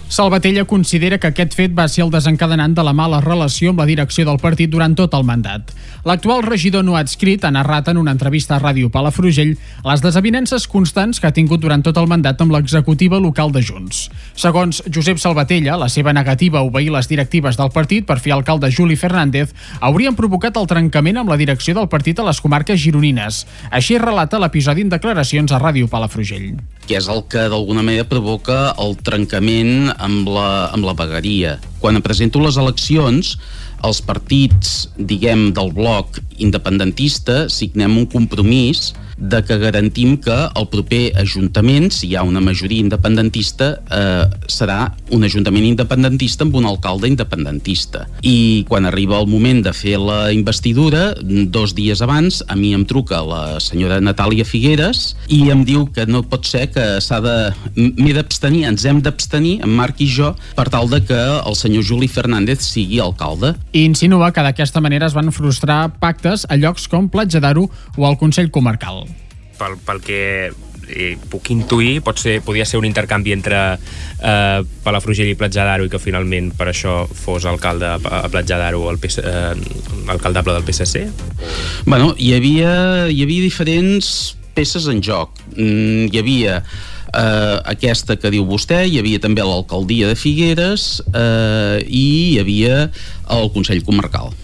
Salvatella considera que aquest fet va ser el desencadenant de la mala relació amb la direcció del partit durant tot el mandat. L'actual regidor no adscrit ha narrat en una entrevista a Ràdio Palafrugell les desavinences constants que ha tingut durant tot el mandat amb l'executiva local de Junts. Segons Josep Salvatella, la seva negativa a obeir les directives del partit per fer alcalde Juli Fernández haurien provocat el trencament amb la direcció del partit a les comarques gironines. Així relata l'episodi en declaracions a Ràdio Palafrugell. Que és el que d'alguna manera provoca el trencament amb la, amb la vegueria. Quan em presento les eleccions, els partits, diguem, del bloc independentista signem un compromís de que garantim que el proper ajuntament, si hi ha una majoria independentista, eh, serà un ajuntament independentista amb un alcalde independentista. I quan arriba el moment de fer la investidura, dos dies abans, a mi em truca la senyora Natàlia Figueres i em diu que no pot ser, que s'ha de... m'he d'abstenir, ens hem d'abstenir, en Marc i jo, per tal de que el senyor Juli Fernández sigui alcalde. I insinua que d'aquesta manera es van frustrar pactes a llocs com Platja d'Aro o el Consell Comarcal. Pel, pel que eh, puc intuir, pot ser, podia ser un intercanvi entre eh, Palafrugell i Platja d'Aro i que finalment per això fos alcalde a Platja d'Aro el P C, eh, alcaldable del P S C? Bueno, hi havia, hi havia diferents peces en joc. Mm, hi havia eh, aquesta que diu vostè, hi havia també l'alcaldia de Figueres eh, i hi havia el Consell Comarcal.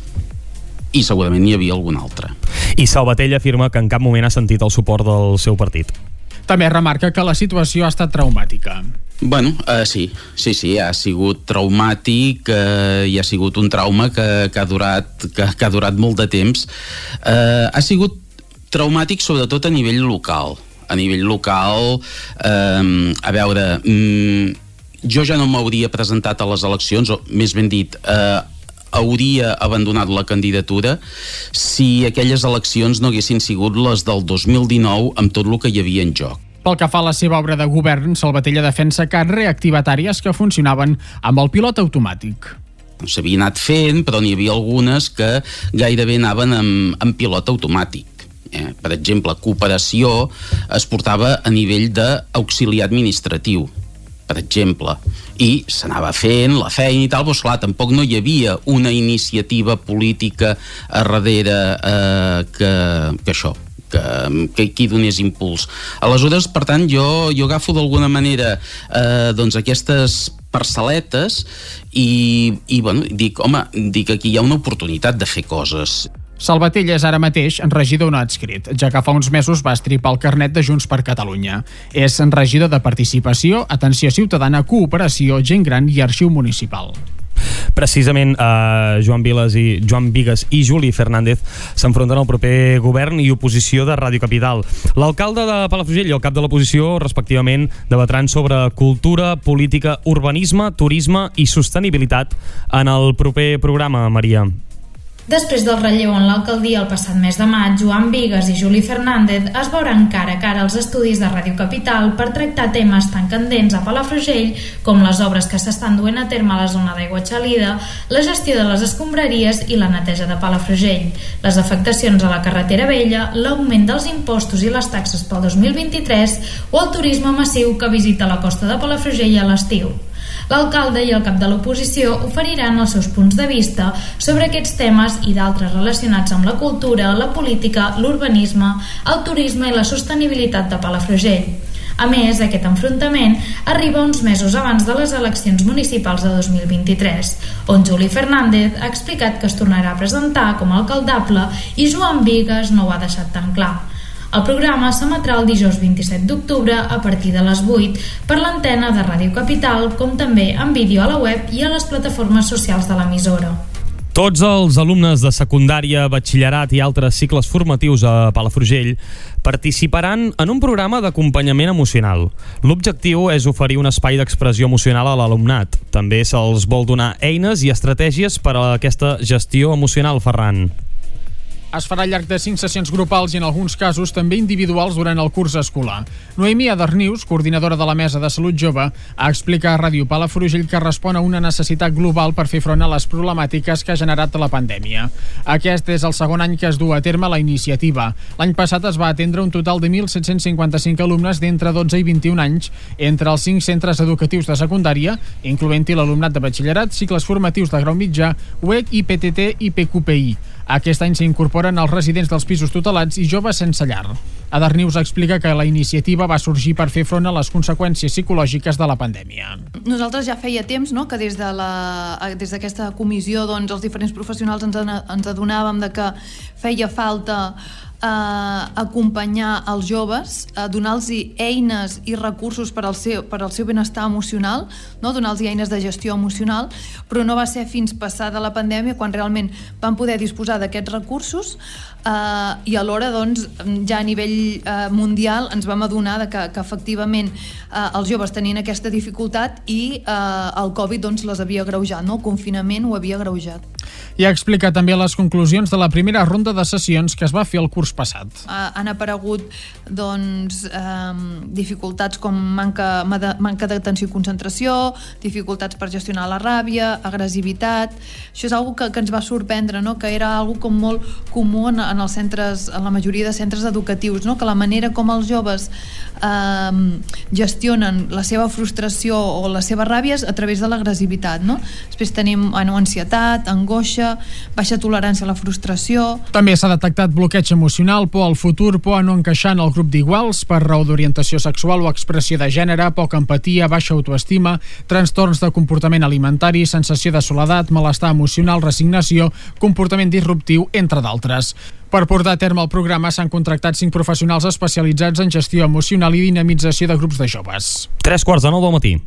I segurament n'hi havia algun altre. I Salvatell afirma que en cap moment ha sentit el suport del seu partit. També remarca que la situació ha estat traumàtica. Bueno, uh, sí, sí, sí, ha sigut traumàtic uh, i ha sigut un trauma que, que, ha durat, que, que ha durat molt de temps. Uh, ha sigut traumàtic sobretot a nivell local. A nivell local, uh, a veure, um, jo ja no m'hauria presentat a les eleccions, o més ben dit, uh, hauria abandonat la candidatura si aquelles eleccions no haguessin sigut les del dos mil dinou amb tot el que hi havia en joc. Pel que fa a la seva obra de govern, Salvatella defensa que ha reactivat àrees que funcionaven amb el pilot automàtic. S'havia anat fent, però n'hi havia algunes que gairebé anaven amb, amb pilot automàtic. Eh? Per exemple, cooperació es portava a nivell d'auxiliar administratiu, per exemple, i s'anava fent la feina i tal, però esclar, tampoc no hi havia una iniciativa política a darrere eh, que, que això, que, que, que hi donés impuls. Aleshores, per tant, jo, jo agafo d'alguna manera eh, doncs aquestes parcel·letes i, i bueno, dic, home, dic aquí hi ha una oportunitat de fer coses. Salvatella és ara mateix regidor no adscrit, ja que fa uns mesos va estripar el carnet de Junts per Catalunya. És regidor de Participació, Atenció Ciutadana, Cooperació, Gent Gran i Arxiu Municipal. Precisament eh, Joan Viles i Joan Bigues i Juli Fernández s'enfronten al proper govern i oposició de Ràdio Capital. L'alcalde de Palafrugell i el cap de l'oposició, respectivament, debatran sobre cultura, política, urbanisme, turisme i sostenibilitat en el proper programa, Maria. Després del relleu en l'alcaldia el passat mes de maig, Joan Bigues i Juli Fernández es veuran cara a cara als estudis de Ràdio Capital per tractar temes tan candents a Palafrugell com les obres que s'estan duent a terme a la zona d'aigua xalida, la gestió de les escombraries i la neteja de Palafrugell, les afectacions a la carretera vella, l'augment dels impostos i les taxes pel dos mil vint-i-tres o el turisme massiu que visita la costa de Palafrugell a l'estiu. L'alcalde i el cap de l'oposició oferiran els seus punts de vista sobre aquests temes i d'altres relacionats amb la cultura, la política, l'urbanisme, el turisme i la sostenibilitat de Palafrugell. A més, aquest enfrontament arriba uns mesos abans de les eleccions municipals de dos mil vint-i-tres, on Juli Fernández ha explicat que es tornarà a presentar com a alcaldable i Joan Bigues no ho ha deixat tan clar. El programa s'emetrà el dijous vint-i-set d'octubre a partir de les vuit per l'antena de Ràdio Capital, com també en vídeo a la web i a les plataformes socials de l'emissora. Tots els alumnes de secundària, batxillerat i altres cicles formatius a Palafrugell participaran en un programa d'acompanyament emocional. L'objectiu és oferir un espai d'expressió emocional a l'alumnat. També se'ls vol donar eines i estratègies per a aquesta gestió emocional, Ferran. Es farà al llarg de cinc sessions grupals i en alguns casos també individuals durant el curs escolar. Noemí Adarnius, coordinadora de la Mesa de Salut Jove, ha explicat a Ràdio Palafrugell que respon a una necessitat global per fer front a les problemàtiques que ha generat la pandèmia. Aquest és el segon any que es du a terme la iniciativa. L'any passat es va atendre un total de mil set-cents cinquanta-cinc alumnes d'entre dotze i vint-i-un anys entre els cinc centres educatius de secundària, incloent-hi l'alumnat de batxillerat, cicles formatius de grau mitjà, U E C, I P T T i P Q P I. Aquest any s'incorporen els residents dels pisos tutelats i joves sense llar. Adarnius explica que la iniciativa va sorgir per fer front a les conseqüències psicològiques de la pandèmia. Nosaltres ja feia temps, no?, que des de la, des d'aquesta comissió doncs, els diferents professionals ens, ens adonàvem de que feia falta eh, acompanyar els joves, eh, donar-los eines i recursos per al seu, per al seu benestar emocional, no? Donar-los eines de gestió emocional, però no va ser fins passada la pandèmia quan realment van poder disposar d'aquests recursos eh, i alhora doncs, ja a nivell eh, mundial ens vam adonar de que, que efectivament eh, els joves tenien aquesta dificultat i eh, el Covid doncs, les havia agreujat, no? El confinament ho havia agreujat. I ha explicat també les conclusions de la primera ronda de sessions que es va fer el curs passat. Uh, han aparegut doncs, um, dificultats com manca, manca d'atenció i concentració, dificultats per gestionar la ràbia, agressivitat. Això és una que, que ens va sorprendre, no? Que era una com molt comú en, en, els centres, en la majoria de centres educatius, no? Que la manera com els joves um, gestionen la seva frustració o la seva ràbia és a través de l'agressivitat. No? Després tenim bueno, ansietat, angoixa, baixa tolerància a la frustració. També s'ha detectat bloqueig emocional, por al futur, por a no encaixar en el grup d'iguals, per raó d'orientació sexual o expressió de gènere, poca empatia, baixa autoestima, trastorns de comportament alimentari, sensació de soledat, malestar emocional, resignació, comportament disruptiu, entre d'altres. Per portar a terme el programa s'han contractat cinc professionals especialitzats en gestió emocional i dinamització de grups de joves. Tres quarts de nou del matí.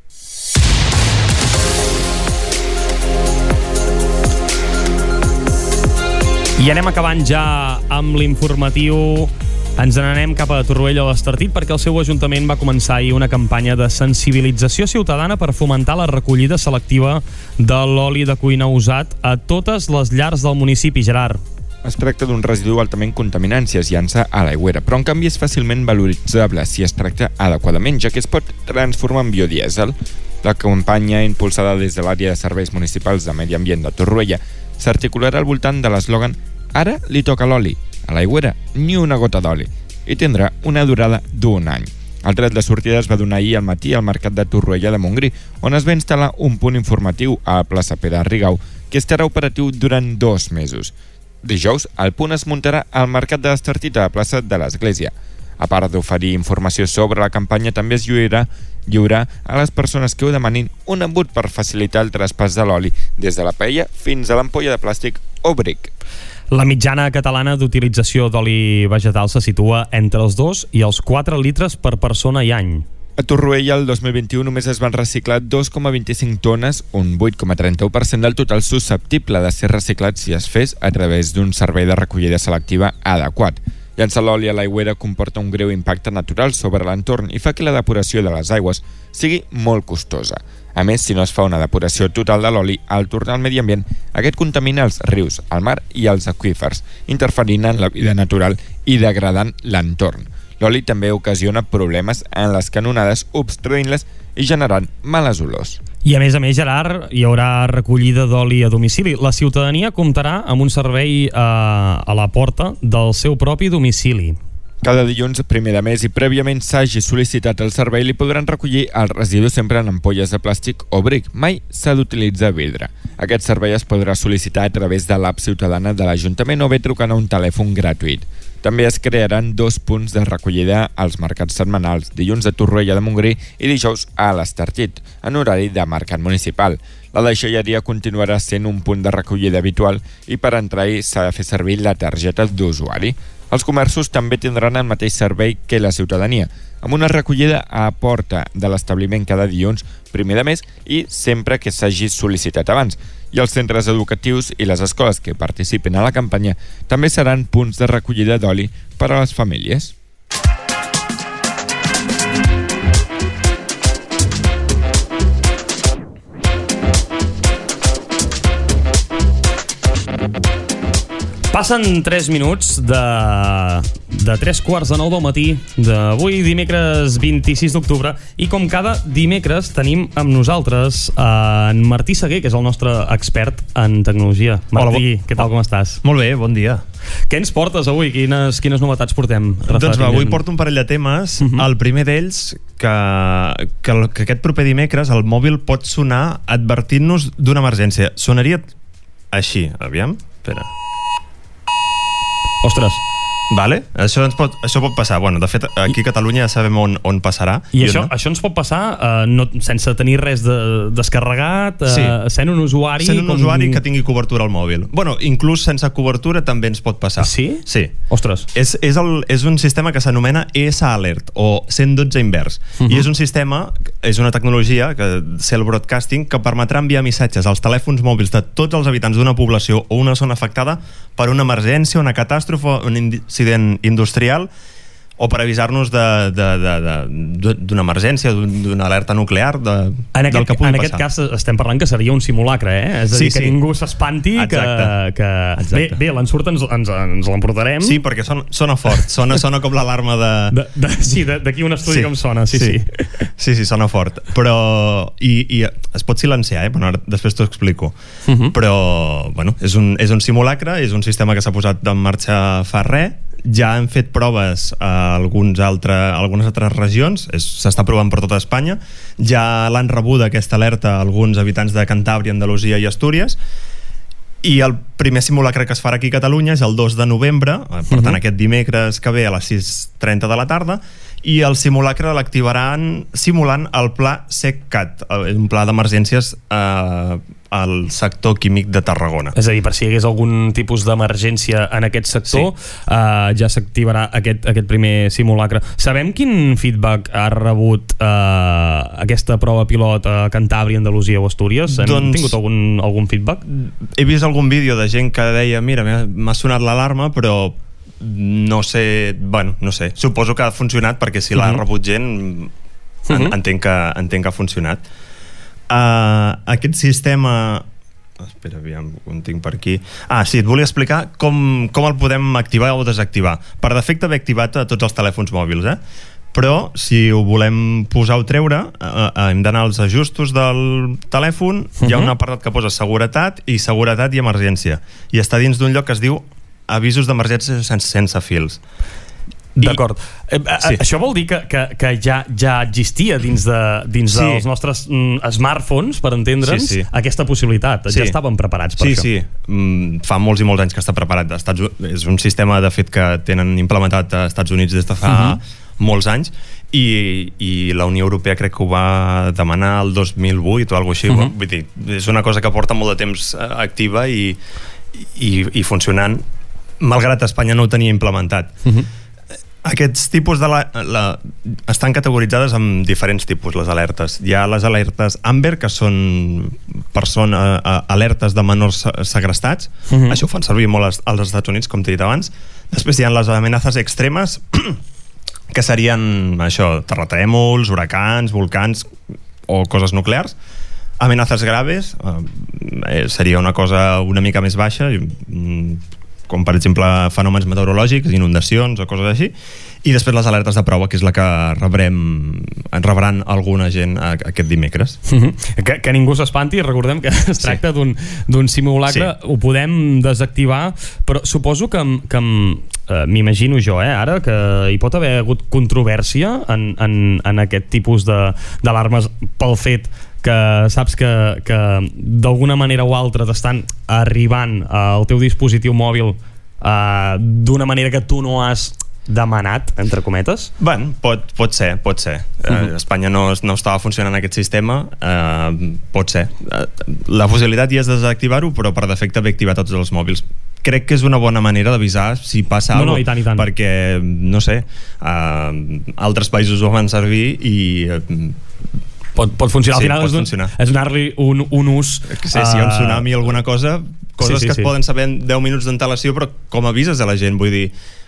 I anem acabant ja amb l'informatiu. Ens n'anem cap a Torroella d'Estartit perquè el seu ajuntament va començar ahir una campanya de sensibilització ciutadana per fomentar la recollida selectiva de l'oli de cuina usat a totes les llars del municipi. Gerard. Es tracta d'un residu altament contaminant si es llança a l'aigüera, però en canvi és fàcilment valoritzable si es tracta adequadament, ja que es pot transformar en biodièsel. La campanya, impulsada des de l'àrea de serveis municipals de Medi Ambient de Torroella, s'articularà al voltant de l'eslògan "Ara li toca l'oli, a l'aigüera ni una gota d'oli", i tindrà una durada d'un any. El tret de sortida es va donar ahir al matí al mercat de Torroella de Montgrí, on es va instal·lar un punt informatiu a la plaça Pere Rigau, que estarà operatiu durant dos mesos. Dijous, el punt es muntarà al mercat de l'Estartit a la plaça de l'Església. A part d'oferir informació sobre la campanya, també es lliurarà, lliurarà a les persones que ho demanin un embut per facilitar el traspàs de l'oli des de la paella fins a l'ampolla de plàstic o bric. La mitjana catalana d'utilització d'oli vegetal se situa entre els dos i els quatre litres per persona i any. A Torroella, el dos mil vint-i-u, només es van reciclar dos coma vint-i-cinc tones, un vuit coma trenta-u per cent del total susceptible de ser reciclat si es fes a través d'un servei de recollida selectiva adequat. Llançar l'oli a l'aigüera comporta un greu impacte natural sobre l'entorn i fa que la depuració de les aigües sigui molt costosa. A més, si no es fa una depuració total de l'oli, al tornar al medi ambient, aquest contamina els rius, el mar i els aqüífers, interferint en la vida natural i degradant l'entorn. L'oli també ocasiona problemes en les canonades, obstruint-les i generant males olors. I a més a més, Gerard, hi haurà recollida d'oli a domicili. La ciutadania comptarà amb un servei eh, a la porta del seu propi domicili. Cada dilluns, primer de mes i prèviament s'hagi sol·licitat el servei, li podran recollir el residu sempre en ampolles de plàstic o bric. Mai s'ha d'utilitzar vidre. Aquest servei es podrà sol·licitar a través de l'app ciutadana de l'Ajuntament o bé trucant a un telèfon gratuït. També es crearan dos punts de recollida als mercats setmanals, dilluns a Torroella de Montgrí i dijous a l'Estartit, en horari de mercat municipal. La deixalleria continuarà sent un punt de recollida habitual i per entrar-hi s'ha de fer servir la targeta d'usuari. Els comerços també tindran el mateix servei que la ciutadania, amb una recollida a porta de l'establiment cada dilluns, primer de mes i sempre que s'hagi sol·licitat abans. I els centres educatius i les escoles que participen a la campanya també seran punts de recollida d'oli per a les famílies. Passen tres minuts de, de tres quarts de nou del matí d'avui, dimecres vint-i-sis d'octubre, i com cada dimecres tenim amb nosaltres en Martí Seguer, que és el nostre expert en tecnologia. Martí, Hola, què tal, com estàs? Molt bé, bon dia. Què ens portes avui? Quines, quines novetats portem? Doncs va, avui porto un parell de temes. Uh-huh. El primer d'ells, que, que, que aquest proper dimecres el mòbil pot sonar advertint-nos d'una emergència. Sonaria així, aviam, espera. Ostres. Vale? Això, ens pot, això pot passar. Bueno, de fet, aquí a Catalunya ja sabem on, on passarà. I això, no? això ens pot passar uh, no, sense tenir res de, descarregat, uh, sí. sent un usuari... Sent un com... usuari que tingui cobertura al mòbil. Bueno, inclús sense cobertura també ens pot passar. Sí? Sí. Ostres. És, és, el, és un sistema que s'anomena E S Alert, o cent dotze invers. Uh-huh. I és un sistema, és una tecnologia, que Cell Broadcasting, que permetrà enviar missatges als telèfons mòbils de tots els habitants d'una població o una zona afectada per una emergència, una catàstrofe, un incident industrial, o per avisar-nos d'una emergència, d'una alerta nuclear, de, en aquest, del que pugui en passar. aquest cas estem parlant que seria un simulacre, eh? És a dir, sí, que sí. ningú s'espanti, que, que... Bé, bé l'ensurt ens, ens, ens l'emportarem. Sí, perquè sona, sona fort, sona, sona com l'alarma de... de, de sí, d'aquí un estudi sí. com sona, sí, sí. Sí, sí, sí sona fort. Però... I, i es pot silenciar, eh? Bueno, ara, després t'ho explico. Uh-huh. Però, bueno, és un, és un simulacre, és un sistema que s'ha posat en marxa fa res. Ja hem fet proves a alguns altre, a algunes altres regions, s'està provant per tota Espanya. Ja l'han rebut aquesta alerta alguns habitants de Cantàbria, Andalusia i Astúries, i el primer simulacre que es farà aquí a Catalunya és el dos de novembre, per tant aquest dimecres que ve a les sis trenta de la tarda, i el simulacre l'activaran simulant el pla SecCat, un pla d'emergències eh, al sector químic de Tarragona. És a dir, per si hi hagués algun tipus d'emergència en aquest sector, sí. eh, ja s'activarà aquest, aquest primer simulacre. Sabem quin feedback ha rebut eh, aquesta prova pilot a Cantàbria, Andalusia o Astúries? Hem doncs, tingut algun, algun feedback? He vist algun vídeo de gent que deia, mira, m'ha sonat l'alarma, però no sé, bueno, no sé. Suposo que ha funcionat perquè si l'ha uh-huh. rebut gent en, uh-huh. entenc, que, entenc que ha funcionat. Uh, aquest sistema... Espera, aviam, ho tinc per aquí. Ah, sí, et volia explicar com, com el podem activar o desactivar. Per defecte ve activat a tots els telèfons mòbils, eh? Però si ho volem posar o treure, eh, hem d'anar als ajustos del telèfon. Uh-huh. Hi ha un apartat que posa seguretat i seguretat i emergència, i està dins d'un lloc que es diu avisos d'emergència sense, sense fils. D'acord. Eh, sí. Això vol dir que, que, que ja, ja existia dins, de, dins sí. dels nostres mm, smartphones, per entendre'ns, sí, sí. aquesta possibilitat. Sí. Ja estaven preparats per sí, això. Sí, sí. Mm, fa molts i molts anys que està preparat. Estats, és un sistema, de fet, que tenen implementat a Estats Units des de fa uh-huh. molts anys, i, i la Unió Europea crec que ho va demanar el dos mil vuit o alguna cosa així. Uh-huh. Vull dir, és una cosa que porta molt de temps activa i, i, i funcionant, malgrat Espanya no ho tenia implementat. Uh-huh. Aquests tipus de la, la, estan categoritzades amb diferents tipus, les alertes. Hi ha les alertes Amber, que són persones, alertes de menors segrestats. Uh-huh. Això ho fan servir molt als, als Estats Units, com t'he dit abans. Després hi ha les amenaces extremes, que serien això, terratrèmols, huracans, volcans o coses nuclears. Amenaces graves eh, seria una cosa una mica més baixa, com per exemple fenòmens meteorològics, inundacions o coses així, i després les alertes de prova, que és la que rebrem, en rebran alguna gent aquest dimecres. Uh-huh. que, que ningú s'espanti, recordem que es tracta sí. d'un simulacre, sí. ho podem desactivar, però suposo que, que eh, m'imagino jo, eh, ara, que hi pot haver hagut controvèrsia en, en, en aquest tipus d'alarmes pel fet que saps que, que d'alguna manera o altra t'estan arribant al teu dispositiu mòbil uh, d'una manera que tu no has demanat, entre cometes? Bé, pot, pot ser, pot ser. Uh-huh. Uh, Espanya no, no estava funcionant aquest sistema, uh, pot ser. Uh, la possibilitat ja és desactivar-ho, però per defecte ve activar tots els mòbils. Crec que és una bona manera d'avisar si passa no, alguna cosa, no, i tant, i tant. Perquè, no sé, uh, altres països ho van servir i... Uh, Pot, pot funcionar, sí, al final pot és, funcionar. és donar-li un, un ús que sé, si hi ha un tsunami o alguna cosa, coses sí, sí, que es sí. poden saber en deu minuts d'antelació, però com avises a la gent, vull dir,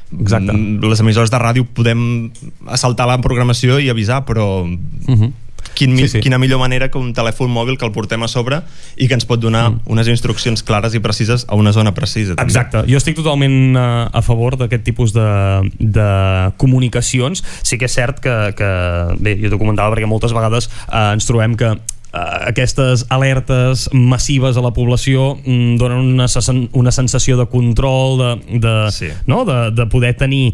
exacte. Les emissores de ràdio podem assaltar la programació i avisar, però uh-huh. quin, Sí, sí. quina millor manera que un telèfon mòbil que el portem a sobre i que ens pot donar mm. unes instruccions clares i precises a una zona precisa. També. Exacte, jo estic totalment uh, a favor d'aquest tipus de, de comunicacions. Sí que és cert que, que bé, jo t'ho comentava perquè moltes vegades uh, ens trobem que Uh, aquestes alertes massives a la població mm, donen una, una sensació de control, de, de, sí. no? de, de poder tenir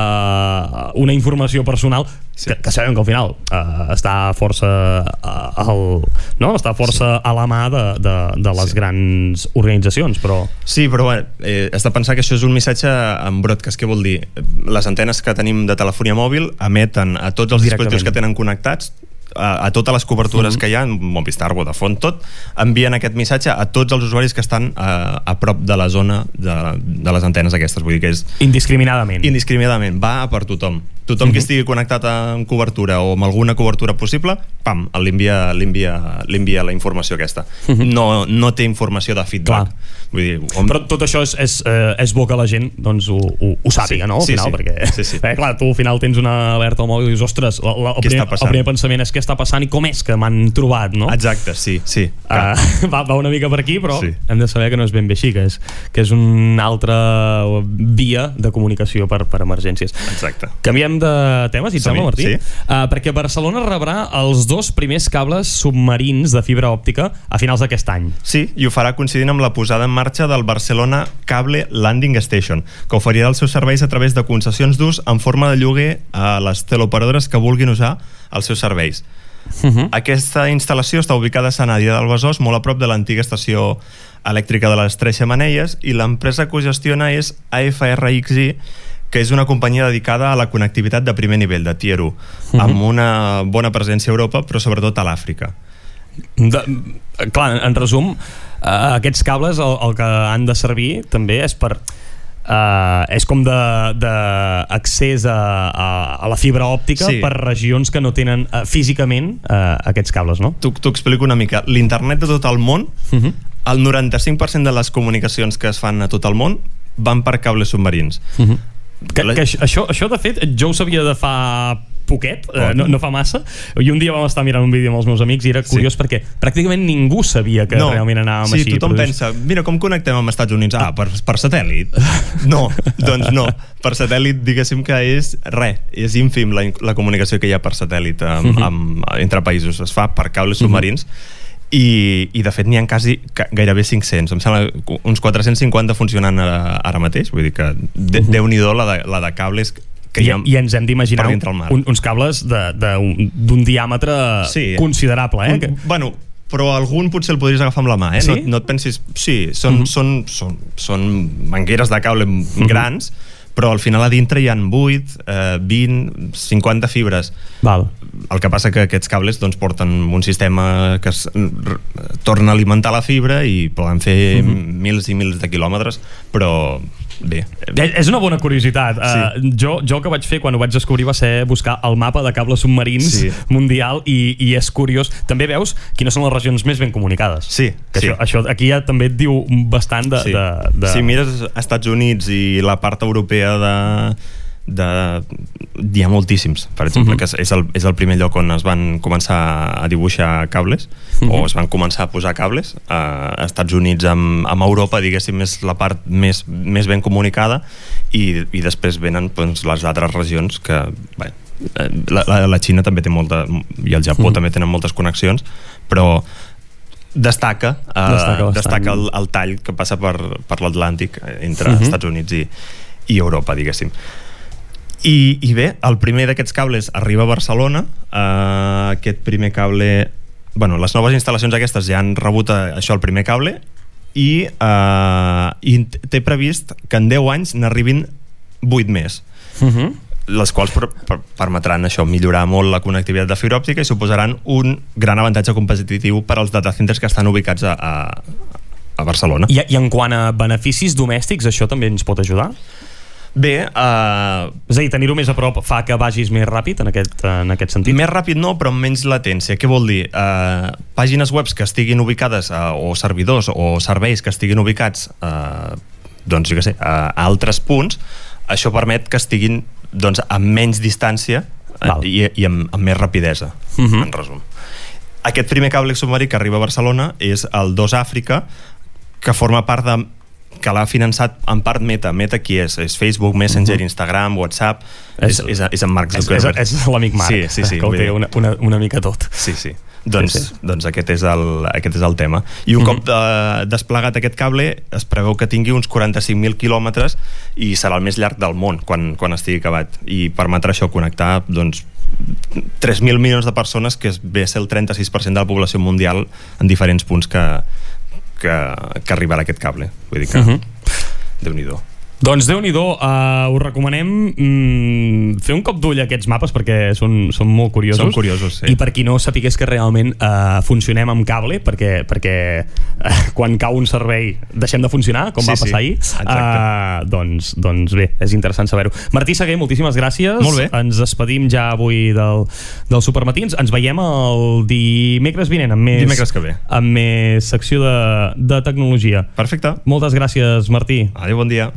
uh, una informació personal sí. que, que sabem que al final uh, està força uh, al, no? està força sí. a la mà de, de, de les sí. grans organitzacions, però... Sí, però bueno, eh, has de pensar que això és un missatge en broadcast. Què vol dir? Les antenes que tenim de telefonia mòbil emeten a tots els dispositius que tenen connectats, a, a totes les cobertures mm. que hi ha, Movistar, Vodafone, tot, envien aquest missatge a tots els usuaris que estan a, a prop de la zona de, de les antenes aquestes, vull dir que és... Indiscriminadament. Indiscriminadament, va per tothom. Tothom mm-hmm. que estigui connectat amb cobertura o amb alguna cobertura possible, pam, l'envia l'envia la informació aquesta. Mm-hmm. No, no té informació de feedback. Vull dir, on... Però tot això és, és, eh, és bo que la gent doncs, ho, ho, ho sàpiga, sí, no? Al sí, final, sí. perquè sí, sí. Eh, clar, tu al final tens una alerta al mòbil i dius, ostres, la, la, el, primer, el primer pensament és què està passant i com és que m'han trobat, no? Exacte, sí, sí. Uh, va, va una mica per aquí, però sí. hem de saber que no és ben bé així, que és, que és una altra via de comunicació per, per emergències. Exacte. Canviem de temes, si et sembla, Martí? Sí. Uh, perquè Barcelona rebrà els dos primers cables submarins de fibra òptica a finals d'aquest any. Sí, i ho farà coincidint amb la posada en marxa del Barcelona Cable Landing Station, que oferirà els seus serveis a través de concessions d'ús en forma de lloguer a les teleoperadores que vulguin usar els seus serveis. Uh-huh. Aquesta instal·lació està ubicada a Sant Adrià del Besòs, molt a prop de l'antiga estació elèctrica de les Tres Xemeneies, i l'empresa que ho gestiona és A F R X I, que és una companyia dedicada a la connectivitat de primer nivell, de Tier u, uh-huh. amb una bona presència a Europa, però sobretot a l'Àfrica. De, clar, en resum, uh, aquests cables el, el que han de servir també és per uh, és com d'accés a, a, a la fibra òptica sí. per regions que no tenen uh, físicament uh, aquests cables, no? T'ho explico una mica. L'internet de tot el món, uh-huh. el noranta-cinc per cent de les comunicacions que es fan a tot el món van per cables submarins. Uh-huh. Que, que això, això, de fet, jo ho sabia de fa poquet, eh, no, no fa massa, i un dia vam estar mirant un vídeo amb els meus amics i era curiós sí. perquè pràcticament ningú sabia que no. realment anàvem sí, així. Sí, tothom pensa, mira, com connectem amb Estats Units? Ah, per, per satèl·lit? No, doncs no. Per satèl·lit, diguéssim que és res, és ínfim la, la comunicació que hi ha per satèl·lit amb, uh-huh. amb, entre països. Es fa per cables submarins uh-huh. I, i de fet n'hi ha quasi gairebé cinc-cents, em sembla uns quatre-cents cinquanta funcionant ara, ara mateix, vull dir que de, uh-huh. Déu-n'hi-do la, de, la de cables que I, hi ha i ens hem d'imaginar un, uns cables d'un diàmetre sí. considerable, eh? Un, bueno, però algun potser el podries agafar amb la mà, eh? Sí? No, no et pensis... Sí, són, uh-huh. són, són, són mangueres de cable uh-huh. grans, però al final a dintre hi ha vuit, eh, vint, cinquanta fibres. Val. El que passa que aquests cables doncs, porten un sistema que es torna a alimentar la fibra i poden fer uh-huh. mils i mils de quilòmetres, però bé. És una bona curiositat. Sí. Uh, jo, jo el que vaig fer quan ho vaig descobrir va ser buscar el mapa de cables submarins sí. mundial i, i és curiós. També veus quines són les regions més ben comunicades. Sí. Que sí. Això, això aquí ja també et diu bastant de... Sí. de, de... Si mires Estats Units i la part europea de... de hi ha moltíssims, per exemple, uh-huh. que és el, és el primer lloc on es van començar a dibuixar cables uh-huh. o es van començar a posar cables. A Estats Units amb, amb Europa, diguéssim, és la part més, més ben comunicada i, i després venen doncs, les altres regions que bé, la, la, la Xina també té molta, i el Japó uh-huh. també tenen moltes connexions, però destaca, uh, destaca, destaca el, el tall que passa per, per l'Atlàntic entre uh-huh. Estats Units i, i Europa, diguéssim. I, i bé, el primer d'aquests cables arriba a Barcelona. Uh, aquest primer cable, bueno, les noves instal·lacions aquestes ja han rebut això, el primer cable, i, uh, i té previst que en deu anys n'arribin vuit més, uh-huh. les quals per, per, permetran això, millorar molt la connectivitat de fibra òptica i suposaran un gran avantatge competitiu per als datacenters que estan ubicats a, a, a Barcelona. I, I en quant a beneficis domèstics, això també ens pot ajudar? Bé, uh, és a dir, tenir-ho més a prop fa que vagis més ràpid en aquest, en aquest sentit? Més ràpid no, però amb menys latència. Què vol dir? Uh, pàgines web que estiguin ubicades uh, o servidors o serveis que estiguin ubicats uh, doncs jo què sé, uh, a altres punts, això permet que estiguin doncs, a menys distància i, i amb, amb més rapidesa, uh -huh. en resum. Aquest primer cable submarí que arriba a Barcelona és el dos Àfrica, que forma part de que l'ha finançat en part Meta. Meta qui és? És Facebook, Messenger, uh-huh. Instagram, WhatsApp. És, és, és en Mark Zuckerberg. És, és l'amic Marc, sí, sí, sí, que ho té una, una, una mica tot. Sí, sí. Doncs, sí, sí. doncs aquest, és el, aquest és el tema. I un uh-huh. cop de, desplegat aquest cable, es preveu que tingui uns quaranta-cinc mil quilòmetres i serà el més llarg del món quan, quan estigui acabat. I permetrà això connectar doncs, tres mil milions de persones, que ve a ser el trenta-sis per cent de la població mundial en diferents punts que, que, que arribarà aquest cable. Vull dir que uh-huh. Déu-n'hi-do. Doncs Déu-n'hi-do, uh, us recomanem mm, fer un cop d'ull a aquests mapes perquè són, són molt curiosos. Són curiosos, sí. I per qui no sapigués que realment uh, funcionem amb cable, perquè, perquè uh, quan cau un servei deixem de funcionar, com sí, va passar sí. ahir, uh, doncs, doncs bé, és interessant saber-ho. Martí Seguer, moltíssimes gràcies. Molt bé. Ens despedim ja avui del, del Supermatins. Ens veiem el dimecres vinent amb més, dimecres que ve. amb més secció de, de tecnologia. Perfecte. Moltes gràcies, Martí. Adéu, bon dia.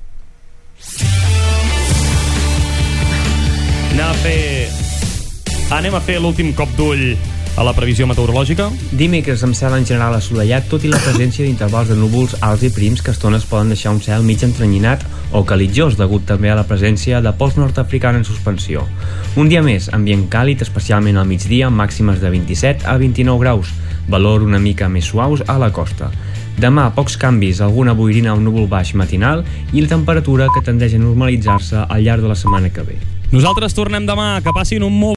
Anem a fer, anem a fer l'últim cop d'ull a la previsió meteorològica. Dimecres amb cel en general assolellat, tot i la presència d'intervals de núvols alts i prims que a estones poden deixar un cel mig entrenyinat o calitjós, degut també a la presència de pols nord-africana en suspensió. Un dia més, ambient càlid, especialment al migdia, amb màximes de vint-i-set a vint-i-nou graus, valor una mica més suaus a la costa. Demà, pocs canvis, alguna boirina o núvol baix matinal i la temperatura que tendeix a normalitzar-se al llarg de la setmana que ve. Nosaltres tornem demà, que passin un molt